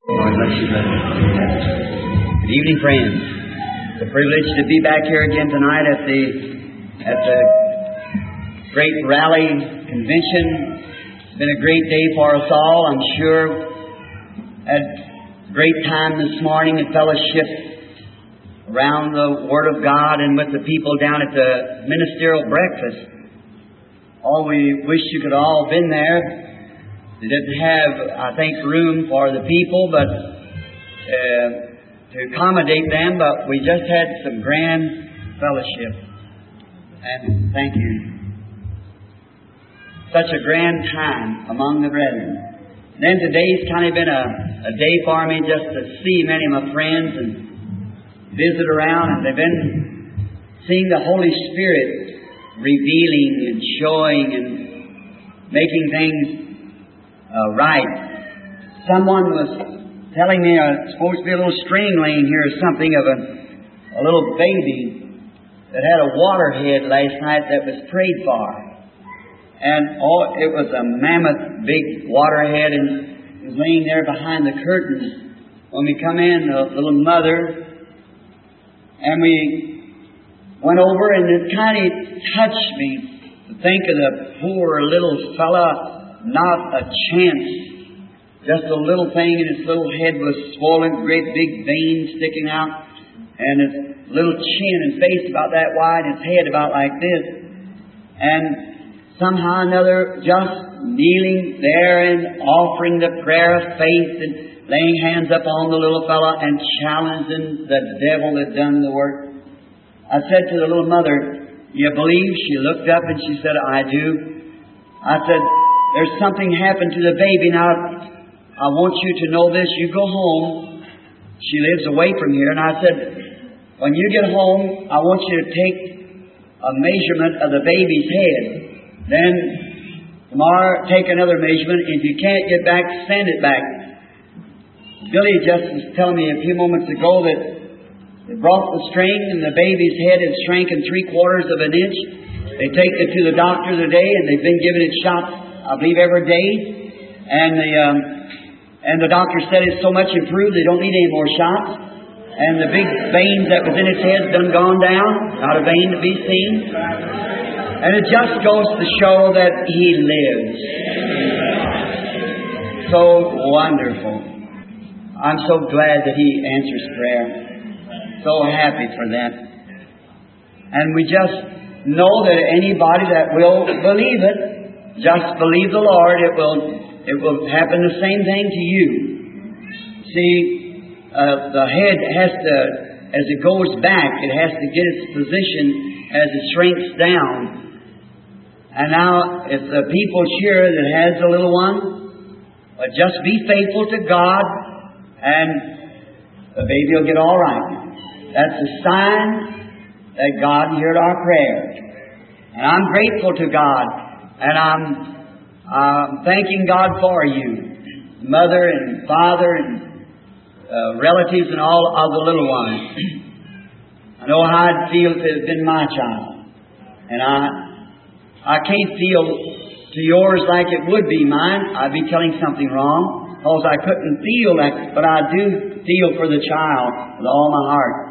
Lord bless you, brother. Good evening, friends. It's a privilege to be back here again tonight at the great rally convention. It's been a great day for us all, I'm sure. Had a great time this morning in fellowship around the Word of God and with the people down at the ministerial breakfast. Oh, we wish you could all have been there. They didn't have, I think, room for the people, but to accommodate them. But we just had some grand fellowship, and thank you. Such a grand time among the brethren. Then today's kind of been a day for me just to see many of my friends and visit around, and they've been seeing the Holy Spirit revealing and showing and making things right. Someone was telling me it's supposed to be a little string laying here or something of a little baby that had a waterhead last night that was prayed for. And it was a mammoth big waterhead, and it was laying there behind the curtains. When we come in, the little mother, and we went over, and it kind of touched me to think of the poor little fella. Not a chance. Just a little thing, and his little head was swollen, great big veins sticking out, and his little chin and face about that wide, his head about like this. And somehow or another, just kneeling there and offering the prayer of faith and laying hands up on the little fella and challenging the devil that done the work. I said to the little mother, "You believe?" She looked up and she said, "I do." I said, "There's something happened to the baby. Now, I want you to know this. You go home." She lives away from here. And I said, "When you get home, I want you to take a measurement of the baby's head. Then, tomorrow, take another measurement. If you can't get back, send it back." Billy just was telling me a few moments ago that they brought the string and the baby's head had shrank in 3/4 of an inch. They take it to the doctor today, and they've been giving it shots, I believe, every day. And the doctor said it's so much improved they don't need any more shots. And the big veins that was in its head done gone down. Not a vein to be seen. And it just goes to show that He lives. So wonderful. I'm so glad that He answers prayer. So happy for that. And we just know that anybody that will believe it, just believe the Lord, it will happen the same thing to you. See, the head has to, as it goes back, it has to get its position as it shrinks down. And now, if the people here that has a little one, just be faithful to God, and the baby will get all right. That's a sign that God heard our prayers. And I'm grateful to God. And I'm thanking God for you, mother and father and relatives and all of the little ones. I know how I'd feel if it had been my child. And I can't feel to yours like it would be mine. I'd be telling something wrong, because I couldn't feel that, but I do feel for the child with all my heart.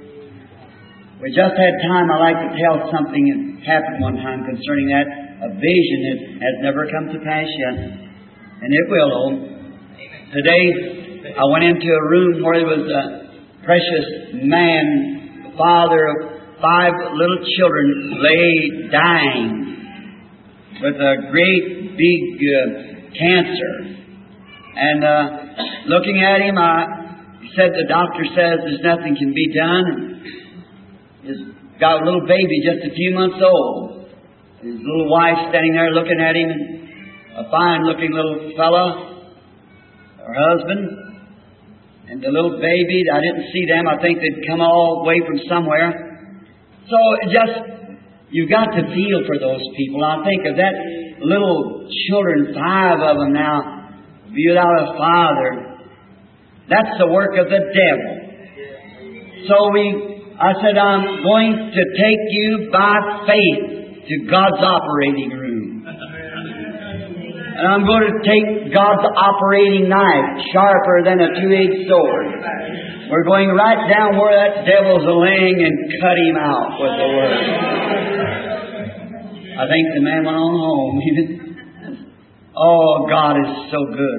We just had time. I'd like to tell something that happened one time concerning that. A vision that has never come to pass yet. And it will, oh. Today, I went into a room where there was a precious man, father of 5 little children, lay dying with a great big cancer. And looking at him, he said, the doctor says there's nothing can be done. He's got a little baby just a few months old. His little wife standing there looking at him, a fine-looking little fella, her husband, and the little baby. I didn't see them. I think they'd come all the way from somewhere. So you've got to feel for those people. I think of that little children, 5 of them now, without a father. That's the work of the devil. So I said, I'm going to take you by faith to God's operating room. And I'm going to take God's operating knife, sharper than a two-edged sword. We're going right down where that devil's laying and cut him out with the Word. I think the man went on home. Oh, God is so good.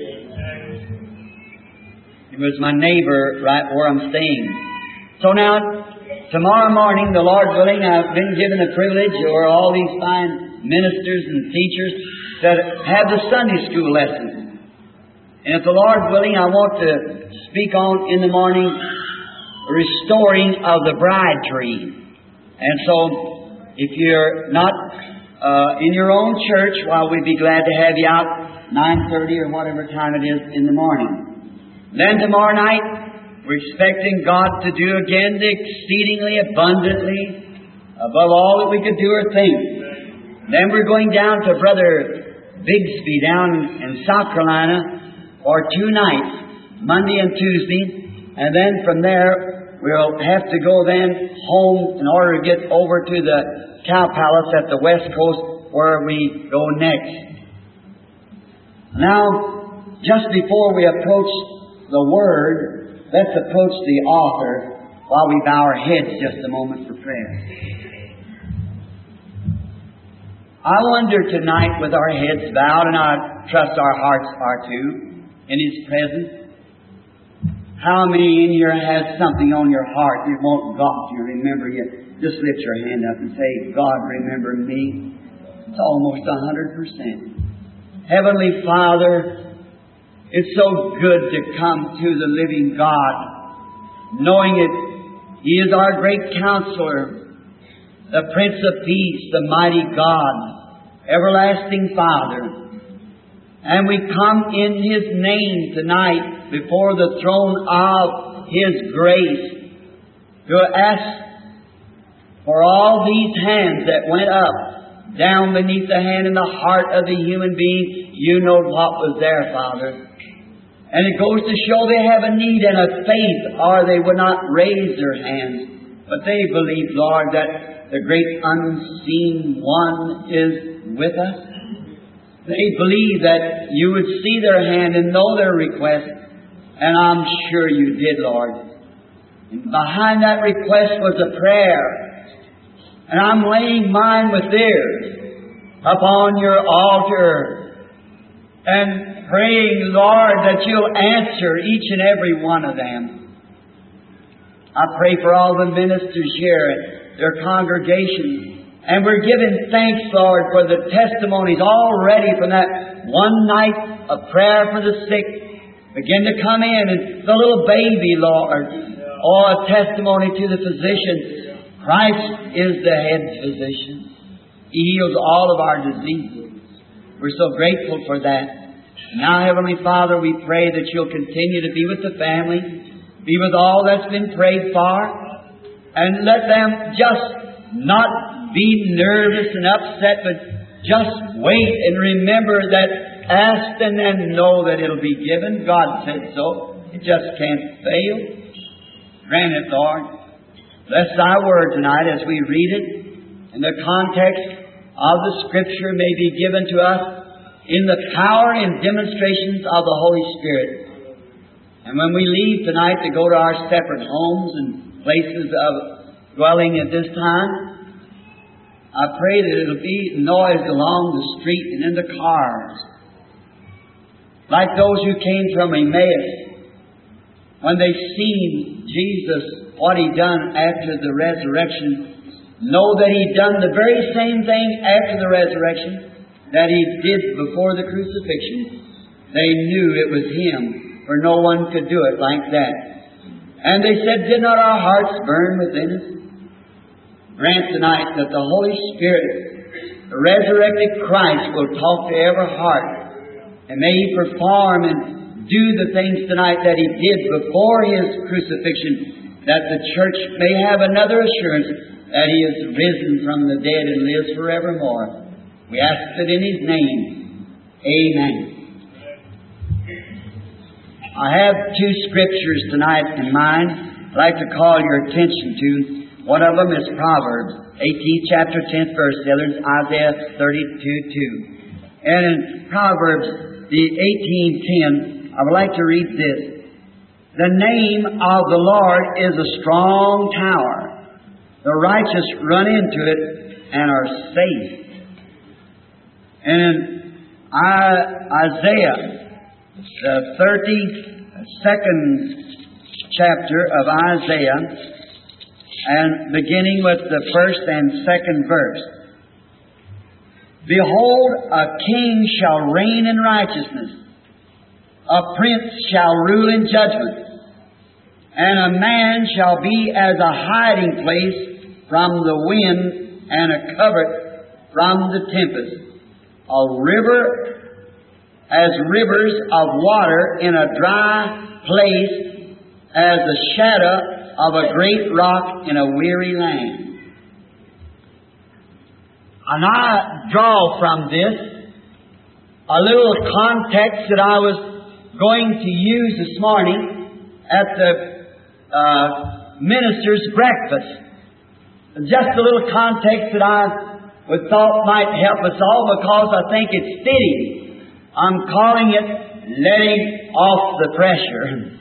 He was my neighbor right where I'm staying. So now, tomorrow morning, the Lord willing, I've been given the privilege over all these fine ministers and teachers that have the Sunday school lessons. And if the Lord willing, I want to speak on in the morning restoring of the bride tree. And so, if you're not in your own church, well, we'd be glad to have you out 9:30 or whatever time it is in the morning. Then tomorrow night, we're expecting God to do again the exceedingly abundantly above all that we could do or think. Then we're going down to Brother Bigsby down in South Carolina for 2 nights, Monday and Tuesday. And then from there, we'll have to go then home in order to get over to the Cow Palace at the West Coast where we go next. Now, just before we approach the Word, let's approach the author while we bow our heads just a moment for prayer. I wonder tonight with our heads bowed, and I trust our hearts are too, in His presence, how many in here has something on your heart you want God to remember you? Just lift your hand up and say, God, remember me. It's almost 100%. Heavenly Father, it's so good to come to the living God, knowing that He is our great counselor, the Prince of Peace, the mighty God, everlasting Father. And we come in His name tonight before the throne of His grace to ask for all these hands that went up, down beneath the hand in the heart of the human being. You know what was there, Father. And it goes to show they have a need and a faith, or they would not raise their hands. But they believe, Lord, that the great unseen One is with us. They believe that You would see their hand and know their request. And I'm sure You did, Lord. And behind that request was a prayer. And I'm laying mine with theirs upon Your altar and praying, Lord, that You'll answer each and every one of them. I pray for all the ministers here at their congregations. And we're giving thanks, Lord, for the testimonies already from that one night of prayer for the sick begin to come in. And the little baby, Lord, a testimony to the physician. Christ is the head physician. He heals all of our diseases. We're so grateful for that. Now, Heavenly Father, we pray that You'll continue to be with the family, be with all that's been prayed for, and let them just not be nervous and upset, but just wait and remember that ask and then know that it'll be given. God said so. It just can't fail. Grant it, Lord. Bless Thy Word tonight as we read it, and the context of the Scripture may be given to us in the power and demonstrations of the Holy Spirit. And when we leave tonight to go to our separate homes and places of dwelling at this time, I pray that it'll be noised along the street and in the cars, like those who came from Emmaus when they seen Jesus, what He done after the resurrection. Know that He done the very same thing after the resurrection that He did before the crucifixion. They knew it was Him, for no one could do it like that. And they said, did not our hearts burn within us? Grant tonight that the Holy Spirit, the resurrected Christ, will talk to every heart. And may He perform and do the things tonight that He did before His crucifixion, that the church may have another assurance that He is risen from the dead and lives forevermore. We ask it in His name. Amen. I have 2 scriptures tonight in mind I'd like to call your attention to. One of them is Proverbs, 18th chapter, 10th verse. The other is Isaiah 32:2. And in Proverbs, the 18:10, I would like to read this. The name of the Lord is a strong tower. The righteous run into it and are safe. And in Isaiah, the 32nd chapter of Isaiah, and beginning with the first and second verse. Behold, a king shall reign in righteousness. A prince shall rule in judgment. And a man shall be as a hiding place from the wind and a covert from the tempest. A river as rivers of water in a dry place, as the shadow of a great rock in a weary land. And I draw from this a little context that I was going to use this morning at the minister's breakfast. Just a little context that I would thought might help us all, because I think it's fitting. I'm calling it letting off the pressure.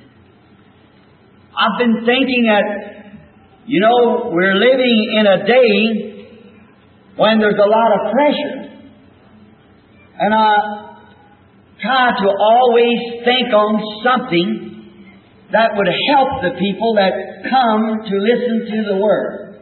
I've been thinking that, we're living in a day when there's a lot of pressure. And I try to always think on something that would help the people that come to listen to the Word.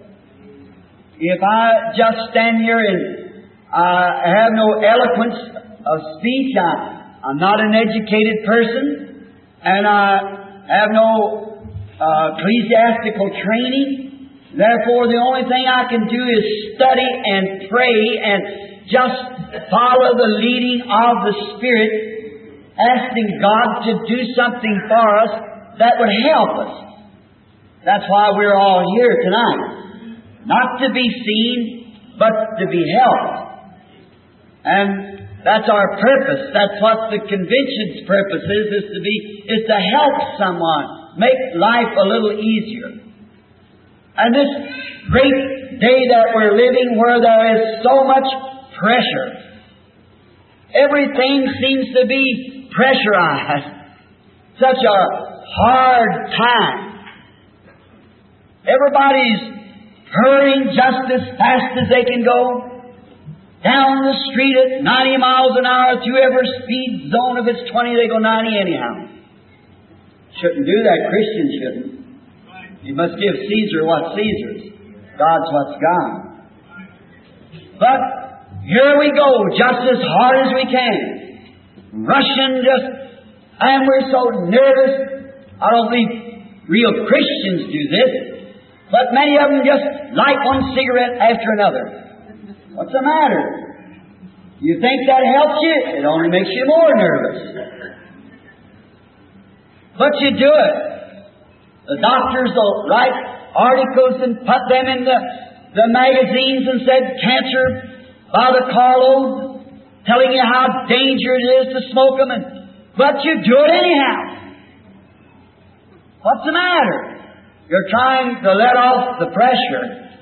If I just stand here and I have no eloquence of speech, I'm not an educated person, and I have no ecclesiastical training. Therefore, the only thing I can do is study and pray and just follow the leading of the Spirit, asking God to do something for us that would help us. That's why we're all here tonight. Not to be seen, but to be helped. And that's our purpose. That's what the convention's purpose is to help someone, make life a little easier. And this great day that we're living, where there is so much pressure, everything seems to be pressurized. Such a hard time. Everybody's hurrying just as fast as they can go down the street at 90 miles an hour. Through every speed zone, if it's 20, they go 90 anyhow. Shouldn't do that. Christians shouldn't. You must give Caesar what's Caesar's. God's what's God. But here we go, just as hard as we can. Rushing and we're so nervous. I don't believe real Christians do this, but many of them just light one cigarette after another. What's the matter? You think that helps you? It only makes you more nervous. But you do it. The doctors will write articles and put them in the magazines and said cancer by the carload, telling you how dangerous it is to smoke them, but you do it anyhow. What's the matter? You're trying to let off the pressure.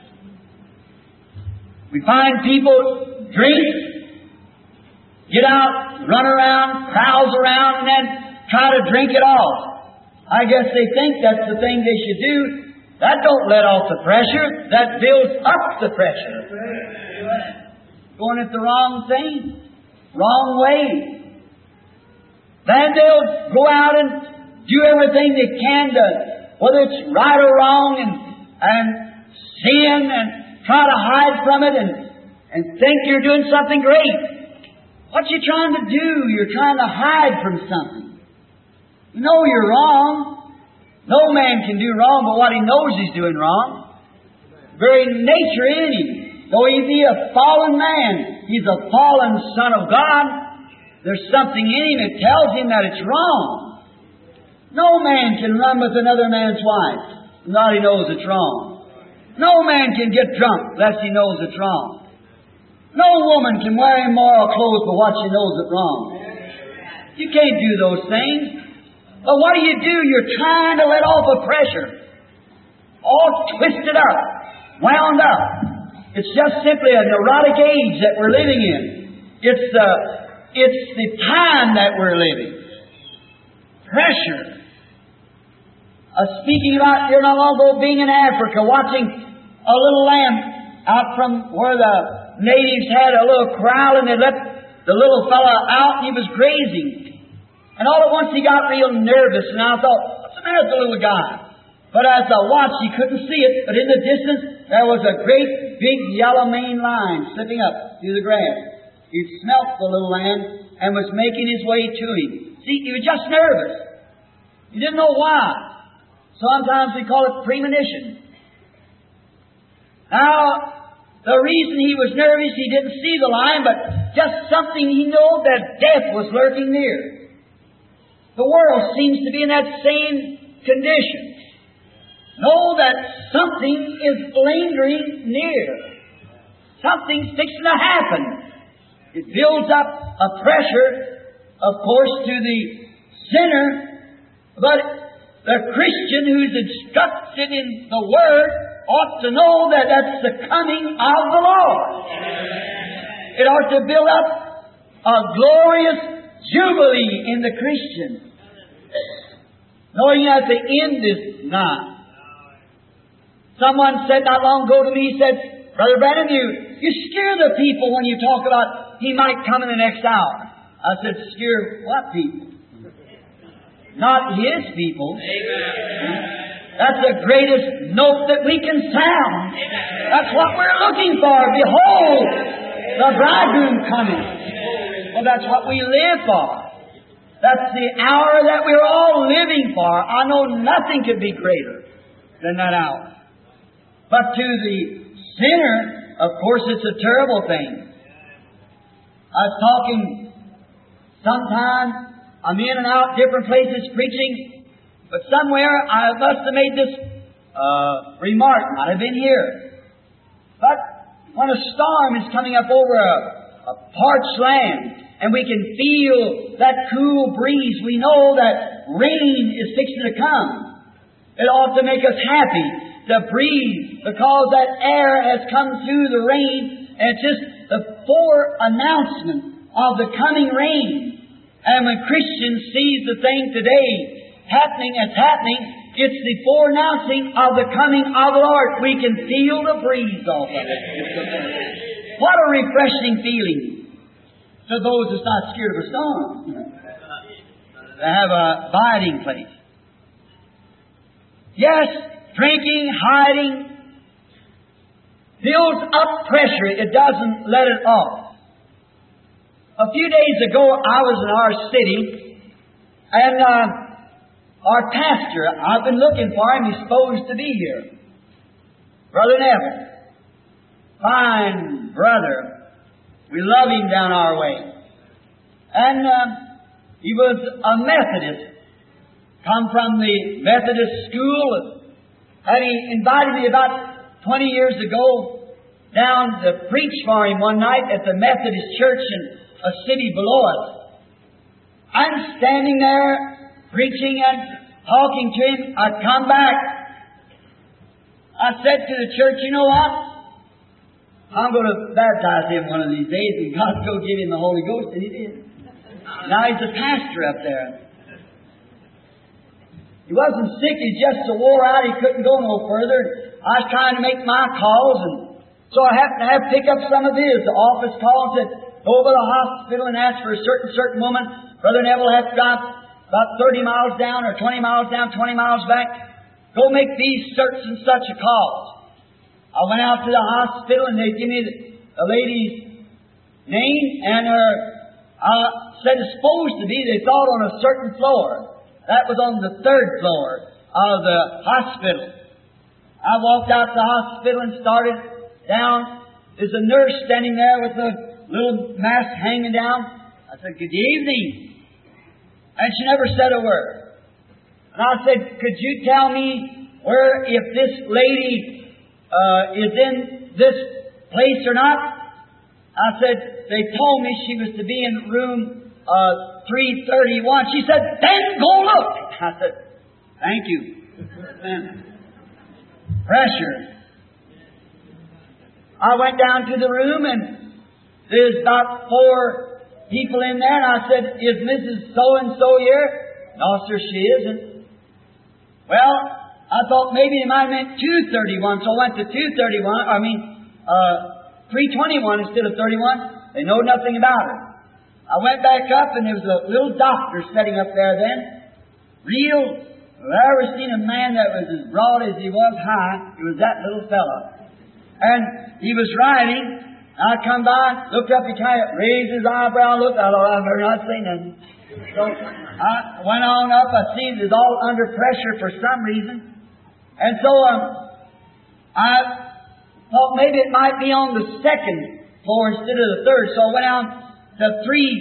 We find people drink, get out, run around, prowse around, and then try to drink it off. I guess they think that's the thing they should do. That don't let off the pressure. That builds up the pressure. Going at the wrong thing, wrong way. Then they'll go out and do everything they can to, whether it's right or wrong, and sin and try to hide from it and think you're doing something great. What you trying to do? You're trying to hide from something. You know you're wrong. No man can do wrong but what he knows he's doing wrong. Very nature in him. Though he be a fallen man, he's a fallen son of God. There's something in him that tells him that it's wrong. No man can run with another man's wife, not he knows it's wrong. No man can get drunk unless he knows it's wrong. No woman can wear immoral clothes but what she knows it's wrong. You can't do those things. But what do? You're trying to let off a pressure. All twisted up, wound up. It's just simply a neurotic age that we're living in. It's it's the time that we're living. Pressure. Speaking about here not long ago being in Africa, watching a little lamb out from where the natives had a little corral, and they let the little fella out, and he was grazing. And all at once he got real nervous, and I thought, what's the matter with the little guy? But as I watched, he couldn't see it, but in the distance there was a great big yellow maned lion slipping up through the grass. He smelt the little lamb and was making his way to him. See, he was just nervous. He didn't know why. Sometimes we call it premonition. Now, the reason he was nervous, he didn't see the lion, but just something he knew that death was lurking near. The world seems to be in that same condition. Know that something is lingering near. Something's fixing to happen. It builds up a pressure, of course, to the sinner, but the Christian who's instructed in the Word ought to know that that's the coming of the Lord. It ought to build up a glorious jubilee in the Christian, knowing that the end is nigh. Someone said not long ago to me, he said, Brother Branham, you scare the people when you talk about He might come in the next hour. I said, scare what people? Not His people. Amen. That's the greatest note that we can sound. That's what we're looking for. Behold, the bridegroom coming. Well, that's what we live for. That's the hour that we're all living for. I know nothing could be greater than that hour. But to the sinner, of course, it's a terrible thing. I was talking sometime. I'm in and out different places preaching, but somewhere I must have made this remark. Might have been here. But when a storm is coming up over a parched land, and we can feel that cool breeze, we know that rain is fixing to come. It ought to make us happy to breathe, because that air has come through the rain, and it's just the foreannouncement of the coming rain. And when Christians sees the thing today happening as happening, it's the foreannouncing of the coming of the Lord. We can feel the breeze off of it. What a refreshing feeling to those that's not scared of a storm. To have a biding place. Yes, drinking, hiding builds up pressure. It doesn't let it off. A few days ago, I was in our city, and our pastor, I've been looking for him. He's supposed to be here. Brother Neville. Fine brother. We love him down our way. And he was a Methodist. Come from the Methodist school. And he invited me about 20 years ago down to preach for him one night at the Methodist church in a city below us. I'm standing there preaching and talking to him. I come back. I said to the church, you know what? I'm going to baptize him one of these days, and God's going to give him the Holy Ghost, and He did. Now he's a pastor up there. He wasn't sick, he just so wore out he couldn't go no further. I was trying to make my calls, and so I happened to have to pick up some of his. The office called and said, go over to the hospital and ask for a certain woman. Brother Neville has got about 30 miles down or 20 miles down, 20 miles back. Go make these such and such a calls. I went out to the hospital and they give me the lady's name and her, said it's supposed to be, they thought on a certain floor. That was on the 3rd floor of the hospital. I walked out to the hospital and started down. There's a nurse standing there with a little mask hanging down. I said, good evening. And she never said a word. And I said, could you tell me where, if this lady is in this place or not? I said, they told me she was to be in room 331. She said, then go look. I said, thank you. Pressure. I went down to the room and there's about 4 people in there, and I said, "Is Mrs. So-and-so here?" "No, sir, she isn't." Well, I thought maybe it might have meant 231, so I went to 321 instead of 31. They know nothing about her. I went back up, and there was a little doctor sitting up there then. Real, I ever seen a man that was as broad as he was high. It was that little fellow. And he was writing. I come by, looked up, he kind of raised his eyebrow, looked, I thought, I've heard not seen nothing. So I went on up, I see it was all under pressure for some reason. And so I thought maybe it might be on the second floor instead of the third. So I went out the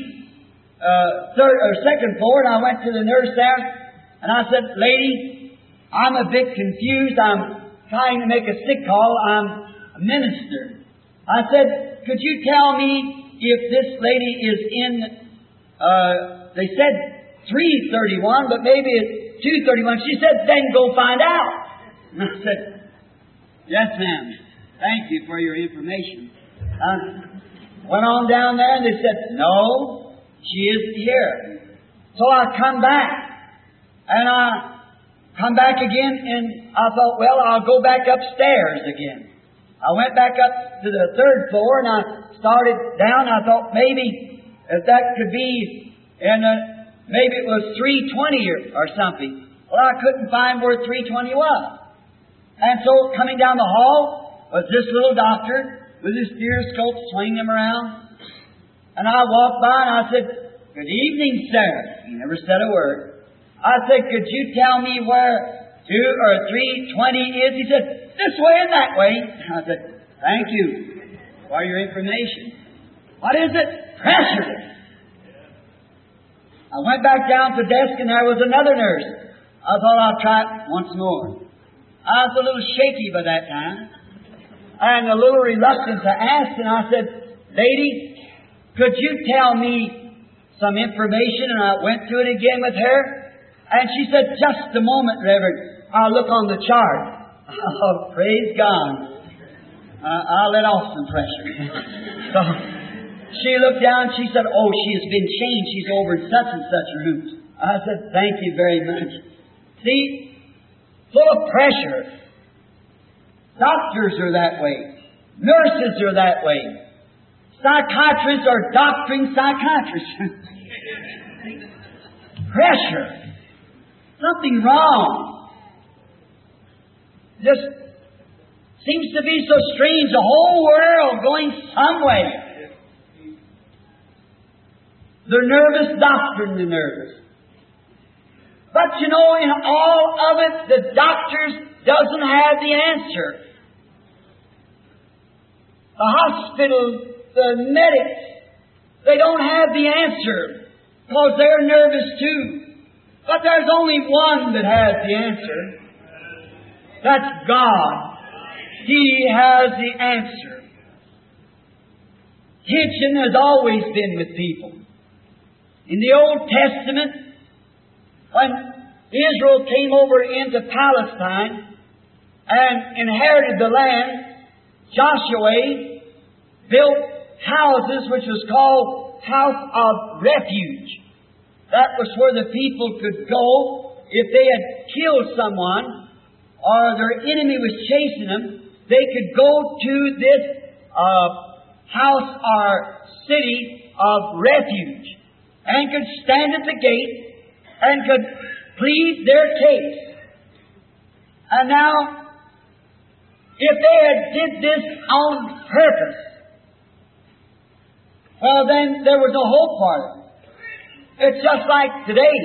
second floor, and I went to the nurse there, and I said, "Lady, I'm a bit confused. I'm trying to make a sick call. I'm a minister." I said, "Could you tell me if this lady is in," they said 331, but maybe it's 231. She said, "Then go find out." And I said, "Yes, ma'am. Thank you for your information." Went on down there, and they said, "No, she isn't here." So I come back. And I come back again, and I thought, well, I'll go back upstairs again. I went back up to the third floor, and I started down. I thought maybe if that could be, and maybe it was 320 or something. Well, I couldn't find where 320 was. And so coming down the hall was this little doctor with his stethoscope swinging him around. And I walked by, and I said, "Good evening, sir." He never said a word. I said, "Could you tell me where 320 is?" He said, "This way and that way." I said, "Thank you for your information." "What is it?" "Pressure." I went back down to the desk, and there was another nurse. I thought I'll try it once more. I was a little shaky by that time, and a little reluctant to ask, and I said, "Lady, could you tell me some information?" And I went through it again with her. And she said, "Just a moment, Reverend. I'll look on the chart." Oh, praise God. I'll let off some pressure. So she looked down. She said, "Oh, she has been changed. She's over in such and such rooms." I said, "Thank you very much." See, full of pressure. Doctors are that way. Nurses are that way. Psychiatrists are doctoring psychiatrists. Pressure. Something wrong. Just seems to be so strange. The whole world going some way. They're nervous, doctoring the nervous. But you know, in all of it, the doctors doesn't have the answer. The hospital, the medics, they don't have the answer because they're nervous too. But there's only one that has the answer. That's God. He has the answer. Tension has always been with people. In the Old Testament, when Israel came over into Palestine and inherited the land, Joshua built houses which was called House of Refuge. That was where the people could go if they had killed someone or their enemy was chasing them. They could go to this house or city of refuge and could stand at the gate and could plead their case. And now, if they had did this on purpose, well, then there was no hope for them. It's just like today.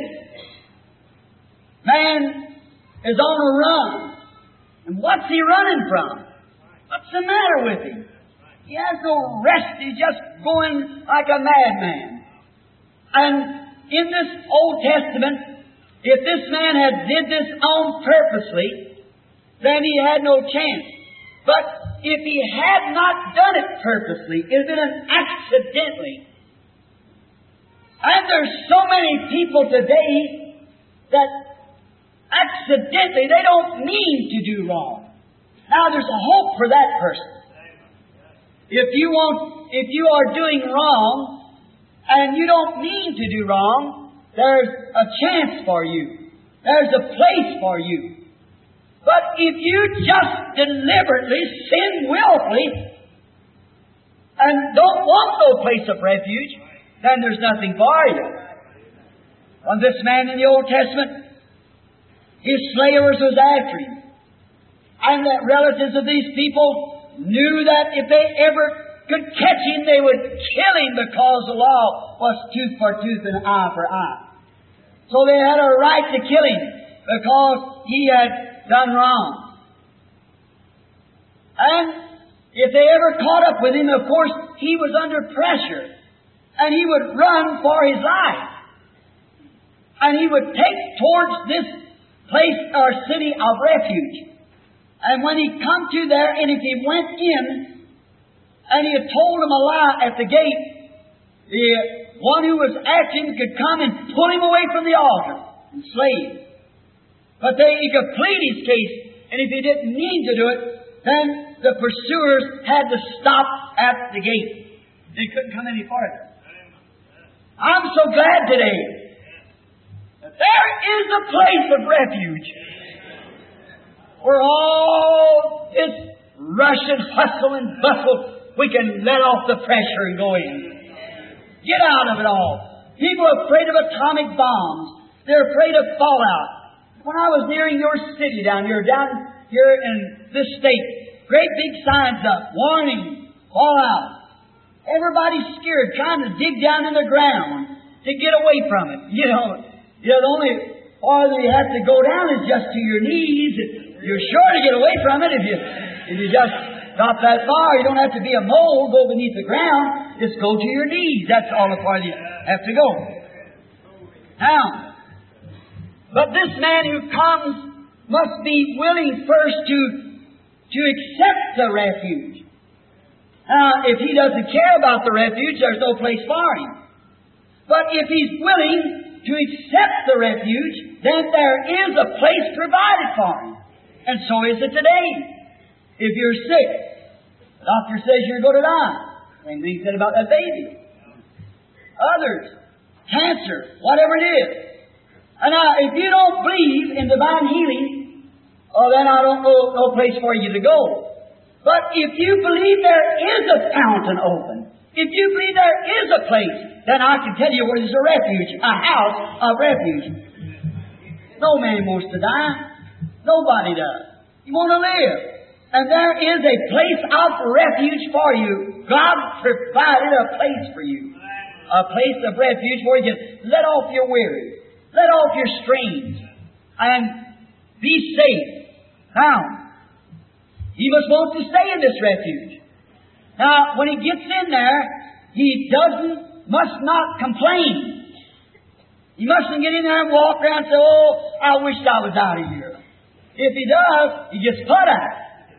Man is on a run. And what's he running from? What's the matter with him? He has no rest. He's just going like a madman. And in this Old Testament, if this man had did this on purposely, then he had no chance. But if he had not done it purposely, it had been an accidentally. And there's so many people today that accidentally, they don't mean to do wrong. Now there's a hope for that person. If you are doing wrong and you don't mean to do wrong, there's a chance for you. There's a place for you. But if you just deliberately sin willfully and don't want no place of refuge, then there's nothing for you. When this man in the Old Testament, his slayers was after him. And the relatives of these people knew that if they ever could catch him, they would kill him because the law was tooth for tooth and eye for eye. So they had a right to kill him because he had done wrong. And if they ever caught up with him, of course, he was under pressure. And he would run for his life. And he would take towards this place or city of refuge. And when he come to there, and if he went in, and he had told them a lie at the gate, the one who was after him could come and pull him away from the altar and slay him. But he could plead his case, and if he didn't mean to do it, then the pursuers had to stop at the gate. They couldn't come any farther. I'm so glad today that there is a place of refuge where all this rush and hustle and bustle, we can let off the pressure and go in. Get out of it all. People are afraid of atomic bombs. They're afraid of fallout. When I was nearing your city down here in this state, great big signs up, warning, fallout. Everybody's scared, trying to dig down in the ground to get away from it. The only farther you have to go down is just to your knees. You're sure to get away from it if you just drop that far. You don't have to be a mole, go beneath the ground. Just go to your knees. That's all the farther you have to go. Now, but this man who comes must be willing first to accept the refuge. Now, if he doesn't care about the refuge, there's no place for him. But if he's willing to accept the refuge, then there is a place provided for him. And so is it today. If you're sick, the doctor says you're going to die. Same thing said about that baby. Others, cancer, whatever it is. And now, if you don't believe in divine healing, then I don't know no place for you to go. But if you believe there is a fountain open, if you believe there is a place, then I can tell you where there's a refuge, a house of refuge. No man wants to die. Nobody does. You want to live. And there is a place of refuge for you. God provided a place for you. A place of refuge where you can let off your weary, let off your strains, and be safe. Now, he must want to stay in this refuge. Now, when he gets in there, he must not complain. He mustn't get in there and walk around and say, "Oh, I wish I was out of here." If he does, he gets put out.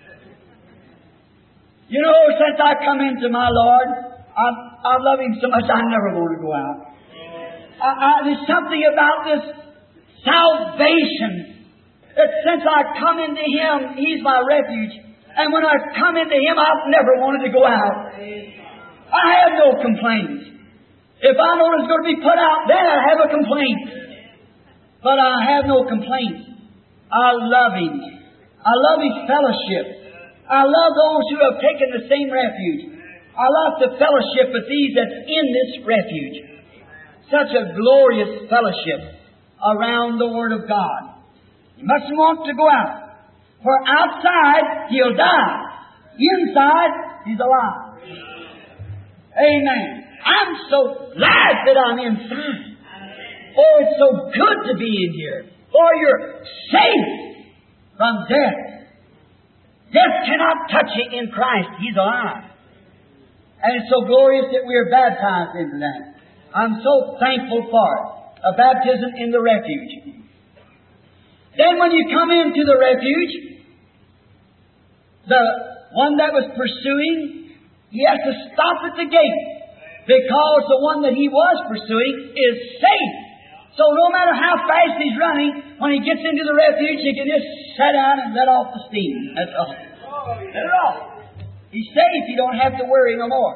Since I come into my Lord, I love Him so much I never want to go out. There's something about this salvation that since I come into Him, He's my refuge. And when I come into Him, I've never wanted to go out. I have no complaints. If I know it's going to be put out, then I have a complaint. But I have no complaints. I love Him. I love His fellowship. I love those who have taken the same refuge. I love the fellowship with these that's in this refuge. Such a glorious fellowship around the Word of God. You mustn't want to go out. For outside, he'll die. Inside, he's alive. Amen. I'm so glad that I'm inside. Oh, it's so good to be in here. For you're safe from death. Death cannot touch you in Christ. He's alive. And it's so glorious that we are baptized into that. I'm so thankful for it. A baptism in the refuge. Then when you come into the refuge, the one that was pursuing, he has to stop at the gate. Because the one that he was pursuing is safe. So no matter how fast he's running, when he gets into the refuge, he can just sit down and let off the steam. That's all. Let it off. He's safe. You don't have to worry no more.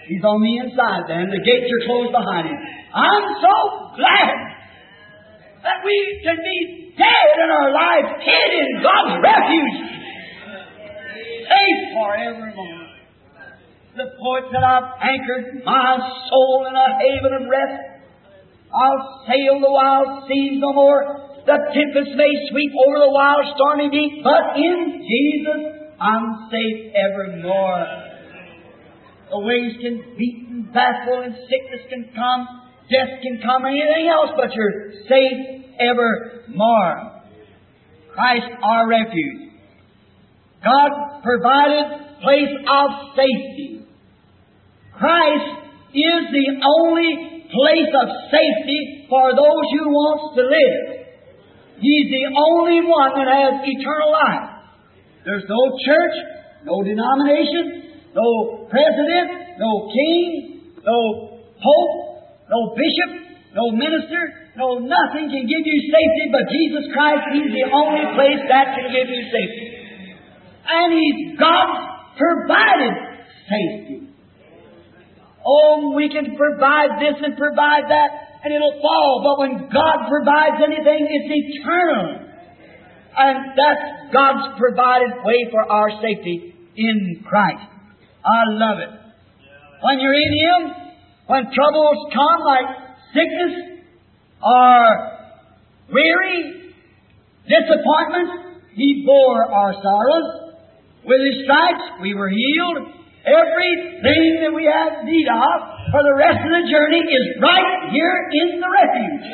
He's on the inside then. The gates are closed behind him. I'm so glad that we can be dead in our lives, hid in God's refuge, safe forevermore. The poet said, I've anchored my soul in a haven of rest. I'll sail the wild seas no more. The tempest may sweep over the wild stormy deep, but in Jesus I'm safe evermore. The waves can beat and baffle, and sickness can come, death can come, and anything else, but you're safe evermore. Christ our refuge. God provided place of safety. Christ is the only place of safety for those who want to live. He's the only one that has eternal life. There's no church, no denomination, no president, no king, no pope, no bishop, no minister, no nothing can give you safety but Jesus Christ. He's the only place that can give you safety. And He's God's provided safety. Oh, we can provide this and provide that, and it'll fall. But when God provides anything, it's eternal. And that's God's provided way for our safety in Christ. I love it. When you're in Him, when troubles come like sickness or weary, disappointment, He bore our sorrows. With His stripes we were healed. Everything that we have need of for the rest of the journey is right here in the refuge.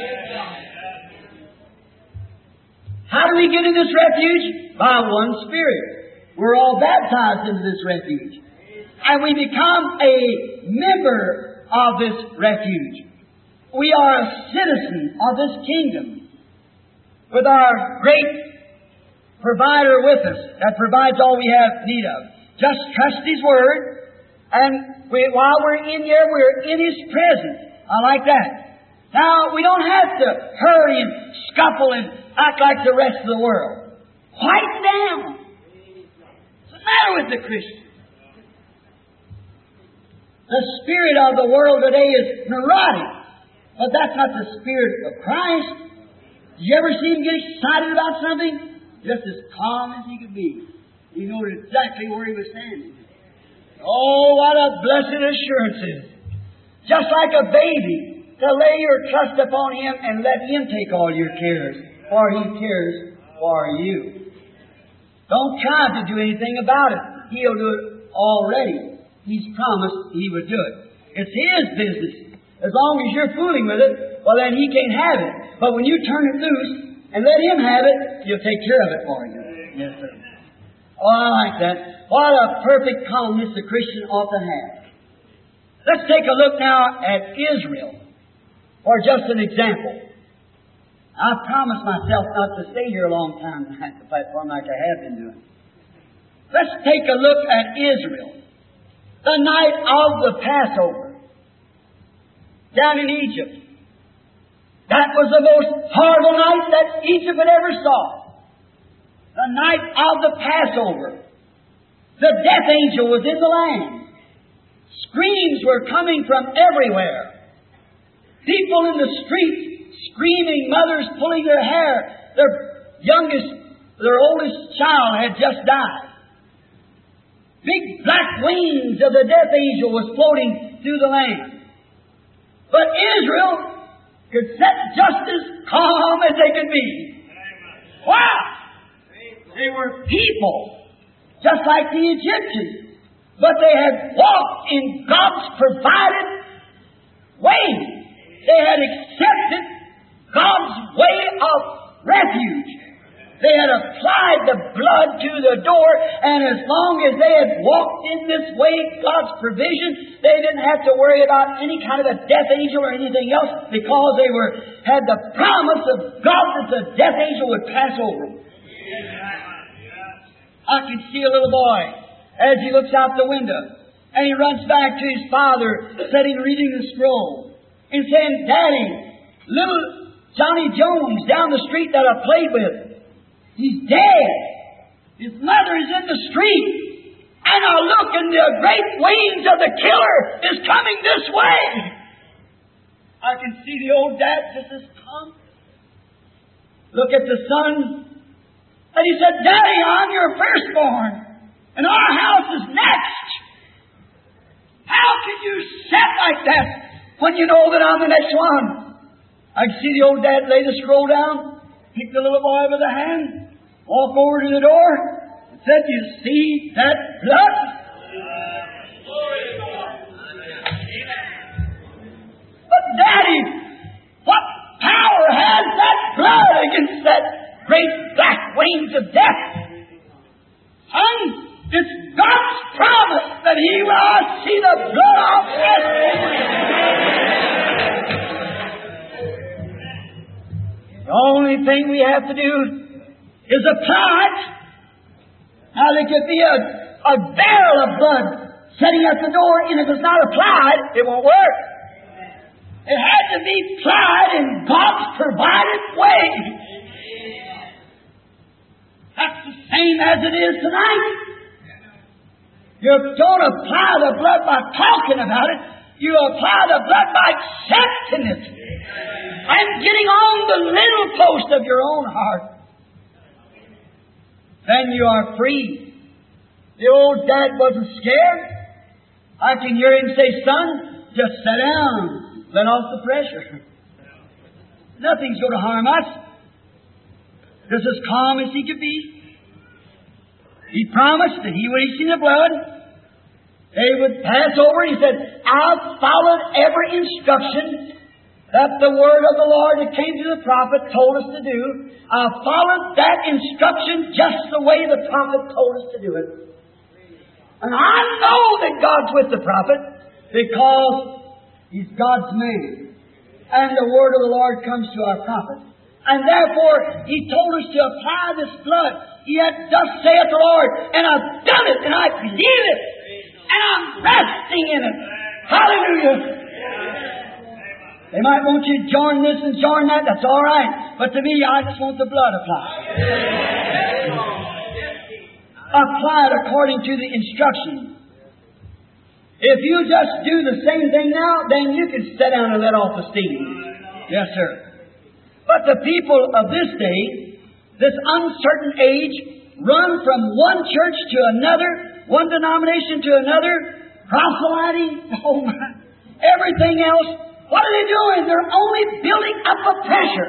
How do we get in this refuge? By one Spirit. We're all baptized into this refuge. And we become a member of this refuge. We are a citizen of this kingdom with our great provider with us that provides all we have need of. Just trust His Word, and while we're in here, we're in His presence. I like that. Now, we don't have to hurry and scuffle and act like the rest of the world. Quiet down. What's the matter with the Christian? The spirit of the world today is neurotic, but that's not the spirit of Christ. Did you ever see him get excited about something? Just as calm as he could be. He knew exactly where he was standing. Oh, what a blessed assurance it is. Just like a baby, to lay your trust upon Him and let Him take all your cares, for He cares for you. Don't try to do anything about it. He'll do it already. He's promised He would do it. It's His business. As long as you're fooling with it, well then He can't have it. But when you turn it loose and let Him have it, He'll take care of it for you. Yes, sir. Oh, I like that. What a perfect calmness the Christian ought to have. Let's take a look now at Israel for just an example. I promised myself not to stay here a long time at the platform like I have been doing. Let's take a look at Israel. The night of the Passover down in Egypt. That was the most horrible night that Egypt had ever saw. The night of the Passover. The death angel was in the land. Screams were coming from everywhere. People in the streets screaming, mothers pulling their hair. Their oldest child had just died. Big black wings of the death angel was floating through the land. But Israel could sit just as calm as they could be. Wow! They were people, just like the Egyptians. But they had walked in God's provided way. They had accepted God's way of refuge. They had applied the blood to the door, and as long as they had walked in this way, God's provision, they didn't have to worry about any kind of a death angel or anything else, because they had the promise of God that the death angel would pass over them. I can see a little boy as he looks out the window, and he runs back to his father, sitting reading the scroll, and saying, "Daddy, little Johnny Jones down the street that I played with, he's dead. His mother is in the street, And I look, and the great wings of the killer is coming this way. I can see the old dad just as calm. Look at the son. And he said, Daddy, I'm your firstborn. And our house is next. How can you sit like that when you know that I'm the next one? I can see the old dad lay the scroll down, pick the little boy by the hand, walk over to the door, and said, You see that blood? But Daddy, what power has that blood against that great black wings of death? Son, it's God's promise that He will see the blood of death. The only thing we have to do is apply it. Now there could be a barrel of blood sitting at the door, and if it's not applied, it won't work. It had to be applied in God's provided way. That's the same as it is tonight. You don't apply the blood by talking about it. You apply the blood by accepting it and getting on the little post of your own heart. Then you are free. The old dad wasn't scared. I can hear him say, Son, just sit down. Let off the pressure. Nothing's going to harm us. Just as calm as he could be. He promised that he would see the blood. They would pass over. He said, I've followed every instruction that the word of the Lord that came to the prophet told us to do. I've followed that instruction just the way the prophet told us to do it. And I know that God's with the prophet because he's God's man. And the word of the Lord comes to our prophet. And therefore, He told us to apply this blood. Yet, thus saith the Lord. And I've done it, and I believe it. And I'm resting in it. Hallelujah. They might want you to join this and join that. That's all right. But to me, I just want the blood applied. Applied according to the instruction. If you just do the same thing now, then you can sit down and let off the steam. Yes, sir. But the people of this day, this uncertain age, run from one church to another, one denomination to another, proselyting, oh my, everything else. What are they doing? They're only building up a pressure.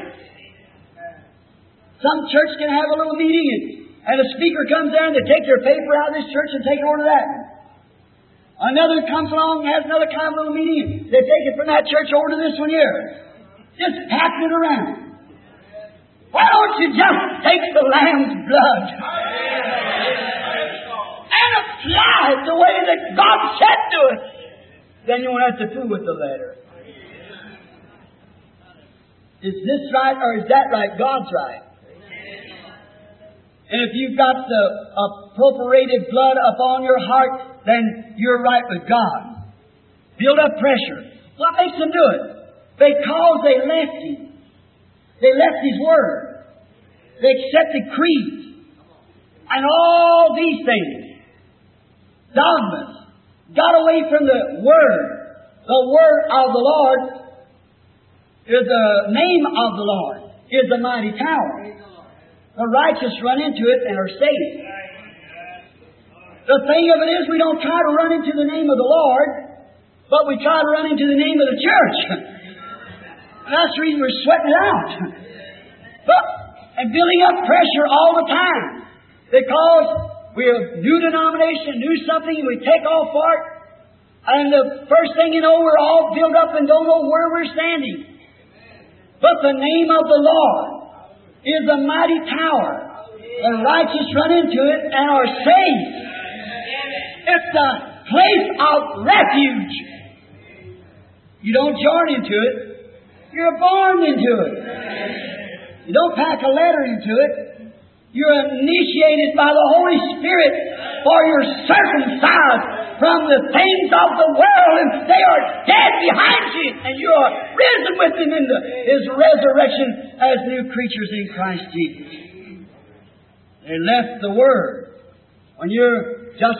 Some church can have a little meeting and a speaker comes there and they take their paper out of this church and take it over to that. Another comes along and has another kind of little meeting. They take it from that church over to this one here. Just passing it around. Why don't you just take the Lamb's blood and apply it the way that God said to it? Then you won't have to fool with the letter. Is this right or is that right? God's right. And if you've got the appropriated blood upon your heart, then you're right with God. Build up pressure. What makes them do it? Because they left Him. They left His Word. They accepted creeds. And all these things. Dogmas. Got away from the Word. The Word of the Lord is the name of the Lord. Is a mighty tower. The righteous run into it and are saved. The thing of it is we don't try to run into the name of the Lord, but we try to run into the name of the church. And that's the reason we're sweating it out. And building up pressure all the time. Because we're a new denomination, new something, and we take off for it. And the first thing you know, we're all built up and don't know where we're standing. But the name of the Lord is a mighty tower. The righteous run into it and are saved. It's a place of refuge. You don't join into it. You're born into it. You don't pack a letter into it. You're initiated by the Holy Spirit, for you're circumcised from the things of the world, and they are dead behind you, and you are risen with Him in His resurrection as new creatures in Christ Jesus. They left the Word. When you're just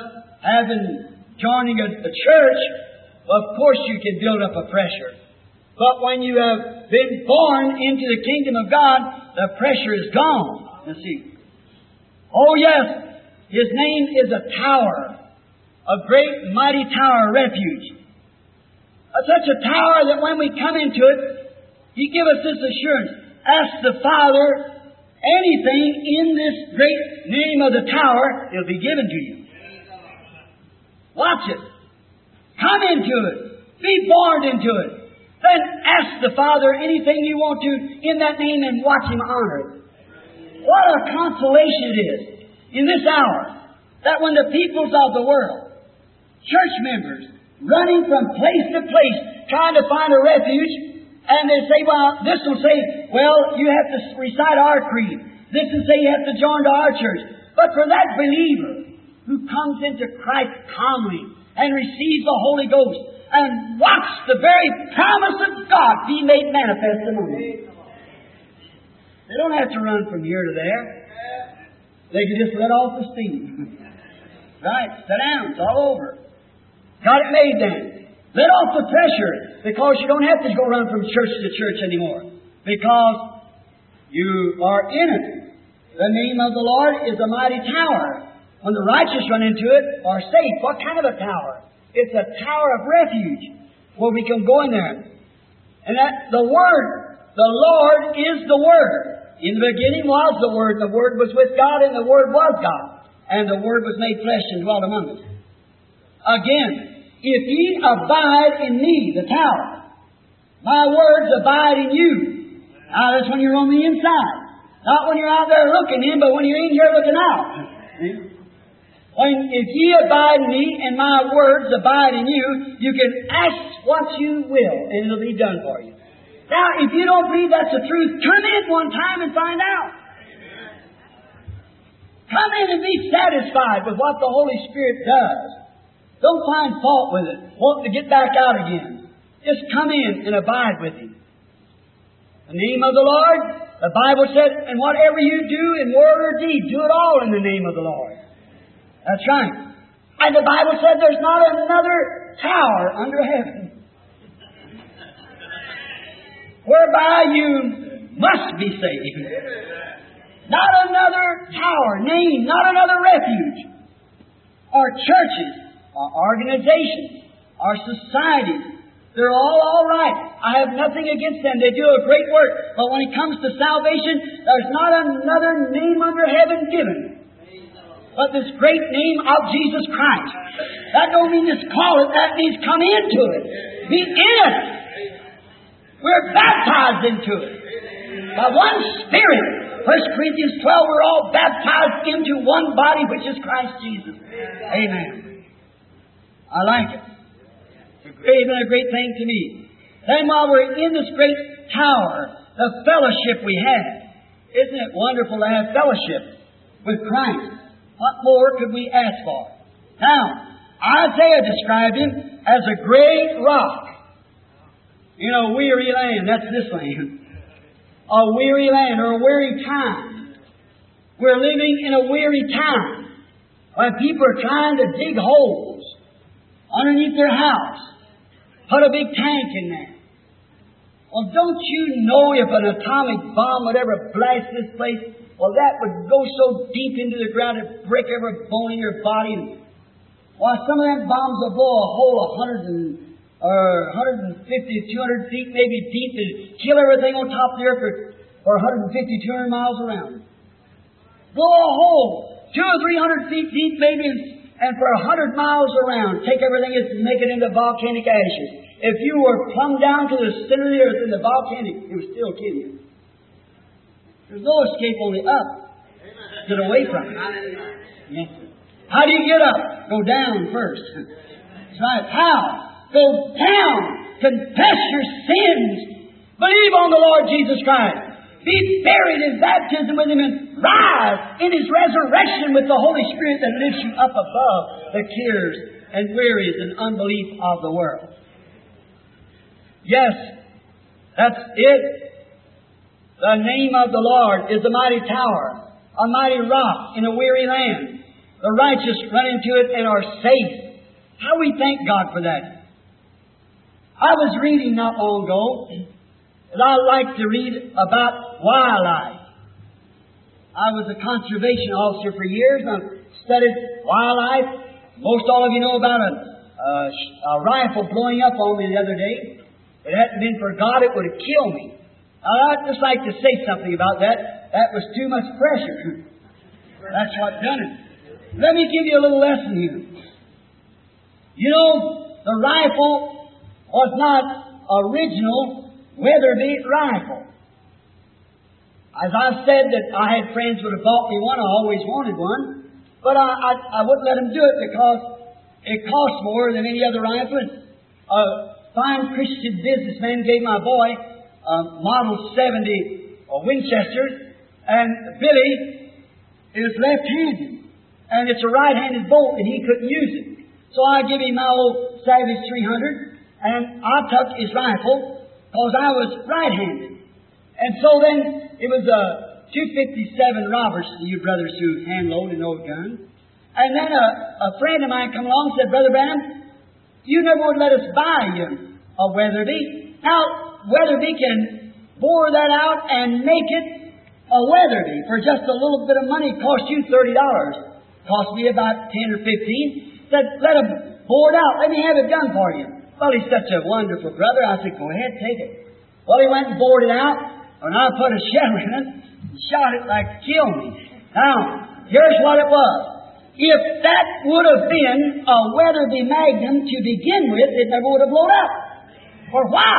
joining a church, well, of course you can build up a pressure. But when you have been born into the kingdom of God, the pressure is gone. You see. Oh yes, His name is a tower, a great mighty tower of refuge. Such a tower that when we come into it, He gives us this assurance. Ask the Father anything in this great name of the tower, it'll be given to you. Watch it. Come into it. Be born into it. Then ask the Father anything you want to in that name and watch Him honor it. What a consolation it is in this hour that when the peoples of the world, church members, running from place to place, trying to find a refuge, and they say, well, this will say, well, you have to recite our creed. This will say you have to join to our church. But for that believer who comes into Christ calmly and receives the Holy Ghost and watch the very promise of God be made manifest among them, they don't have to run from here to there. They can just let off the steam. Right? Sit down. It's all over. Got it made then. Let off the pressure, because you don't have to go run from church to church anymore. Because you are in it. The name of the Lord is a mighty tower. When the righteous run into it, are safe. What kind of a tower? It's a tower of refuge where we can go in there. And that the Word, the Lord is the Word. In the beginning was the Word. The Word was with God, and the Word was God. And the Word was made flesh and dwelt among us. Again, if ye abide in me, the tower, my words abide in you. Now that's when you're on the inside. Not when you're out there looking in, but when you're in here looking out. If ye abide in me and my words abide in you, you can ask what you will and it'll be done for you. Now, if you don't believe that's the truth, come in one time and find out. Come in and be satisfied with what the Holy Spirit does. Don't find fault with it, wanting to get back out again. Just come in and abide with Him. The name of the Lord, the Bible said, and whatever you do in word or deed, do it all in the name of the Lord. That's right. And the Bible said there's not another tower under heaven whereby you must be saved. Not another tower, name, not another refuge. Our churches, our organizations, our societies, they're all right. I have nothing against them. They do a great work. But when it comes to salvation, there's not another name under heaven given but this great name of Jesus Christ. That don't mean just call it. That means come into it. Be in it. We're baptized into it. By one Spirit. 1 Corinthians 12, we're all baptized into one body, which is Christ Jesus. Amen. I like it. It's been a great thing to me. Then while we're in this great tower, the fellowship we have. Isn't it wonderful to have fellowship with Christ? What more could we ask for? Now, Isaiah described Him as a great rock in a weary land. That's this land. A weary land or a weary time. We're living in a weary time when people are trying to dig holes underneath their house. Put a big tank in there. Well, don't you know if an atomic bomb would ever blast this place, well, that would go so deep into the ground it'd break every bone in your body. Well, some of them bombs will blow a hole 150, 200 feet maybe deep and kill everything on top of the earth for 150, 200 miles around. Blow a hole 200 or 300 feet deep maybe and for 100 miles around. Take everything and make it into volcanic ashes. If you were plumb down to the center of the earth in the volcanic, it would still kill you. There's no escape, only up. Get away from it. Yes. How do you get up? Go down first. That's right. How? Go down. Confess your sins. Believe on the Lord Jesus Christ. Be buried in baptism with Him and rise in His resurrection with the Holy Spirit that lifts you up above the cares and wearies and unbelief of the world. Yes, that's it. The name of the Lord is a mighty tower, a mighty rock in a weary land. the righteous run into it and are safe. How we thank God for that. I was reading not long ago, and I like to read about wildlife. I was a conservation officer for years, and I studied wildlife. Most all of you know about a rifle blowing up on me the other day. If it hadn't been for God, it would have killed me. I'd just like to say something about that. That was too much pressure. That's what done it. Let me give you a little lesson here. You know, the rifle was not original Weatherby rifle. As I said that I had friends who would have bought me one, I always wanted one, but I wouldn't let them do it because it cost more than any other rifle. A fine Christian businessman gave my boy a Model 70 Winchester, and Billy is left-handed, and it's a right-handed bolt, and he couldn't use it. So I give him my old Savage 300, and I took his rifle because I was right-handed. And so then it was a 257 Robertson, you brothers who hand-load an old gun. And then a friend of mine come along and said, Brother Branham, you never would let us buy you a Weatherby. Now, Weatherby can bore that out and make it a Weatherby for just a little bit of money. It cost you $30. Cost me about 10 or 15. Said, let him bore it out. Let me have it done for you. Well, he's such a wonderful brother. I said, go ahead, take it. Well, he went and bored it out, and I put a shell in it and shot it like to kill me. Now, here's what it was. If that would have been a Weatherby Magnum to begin with, it never would have blown up. For why?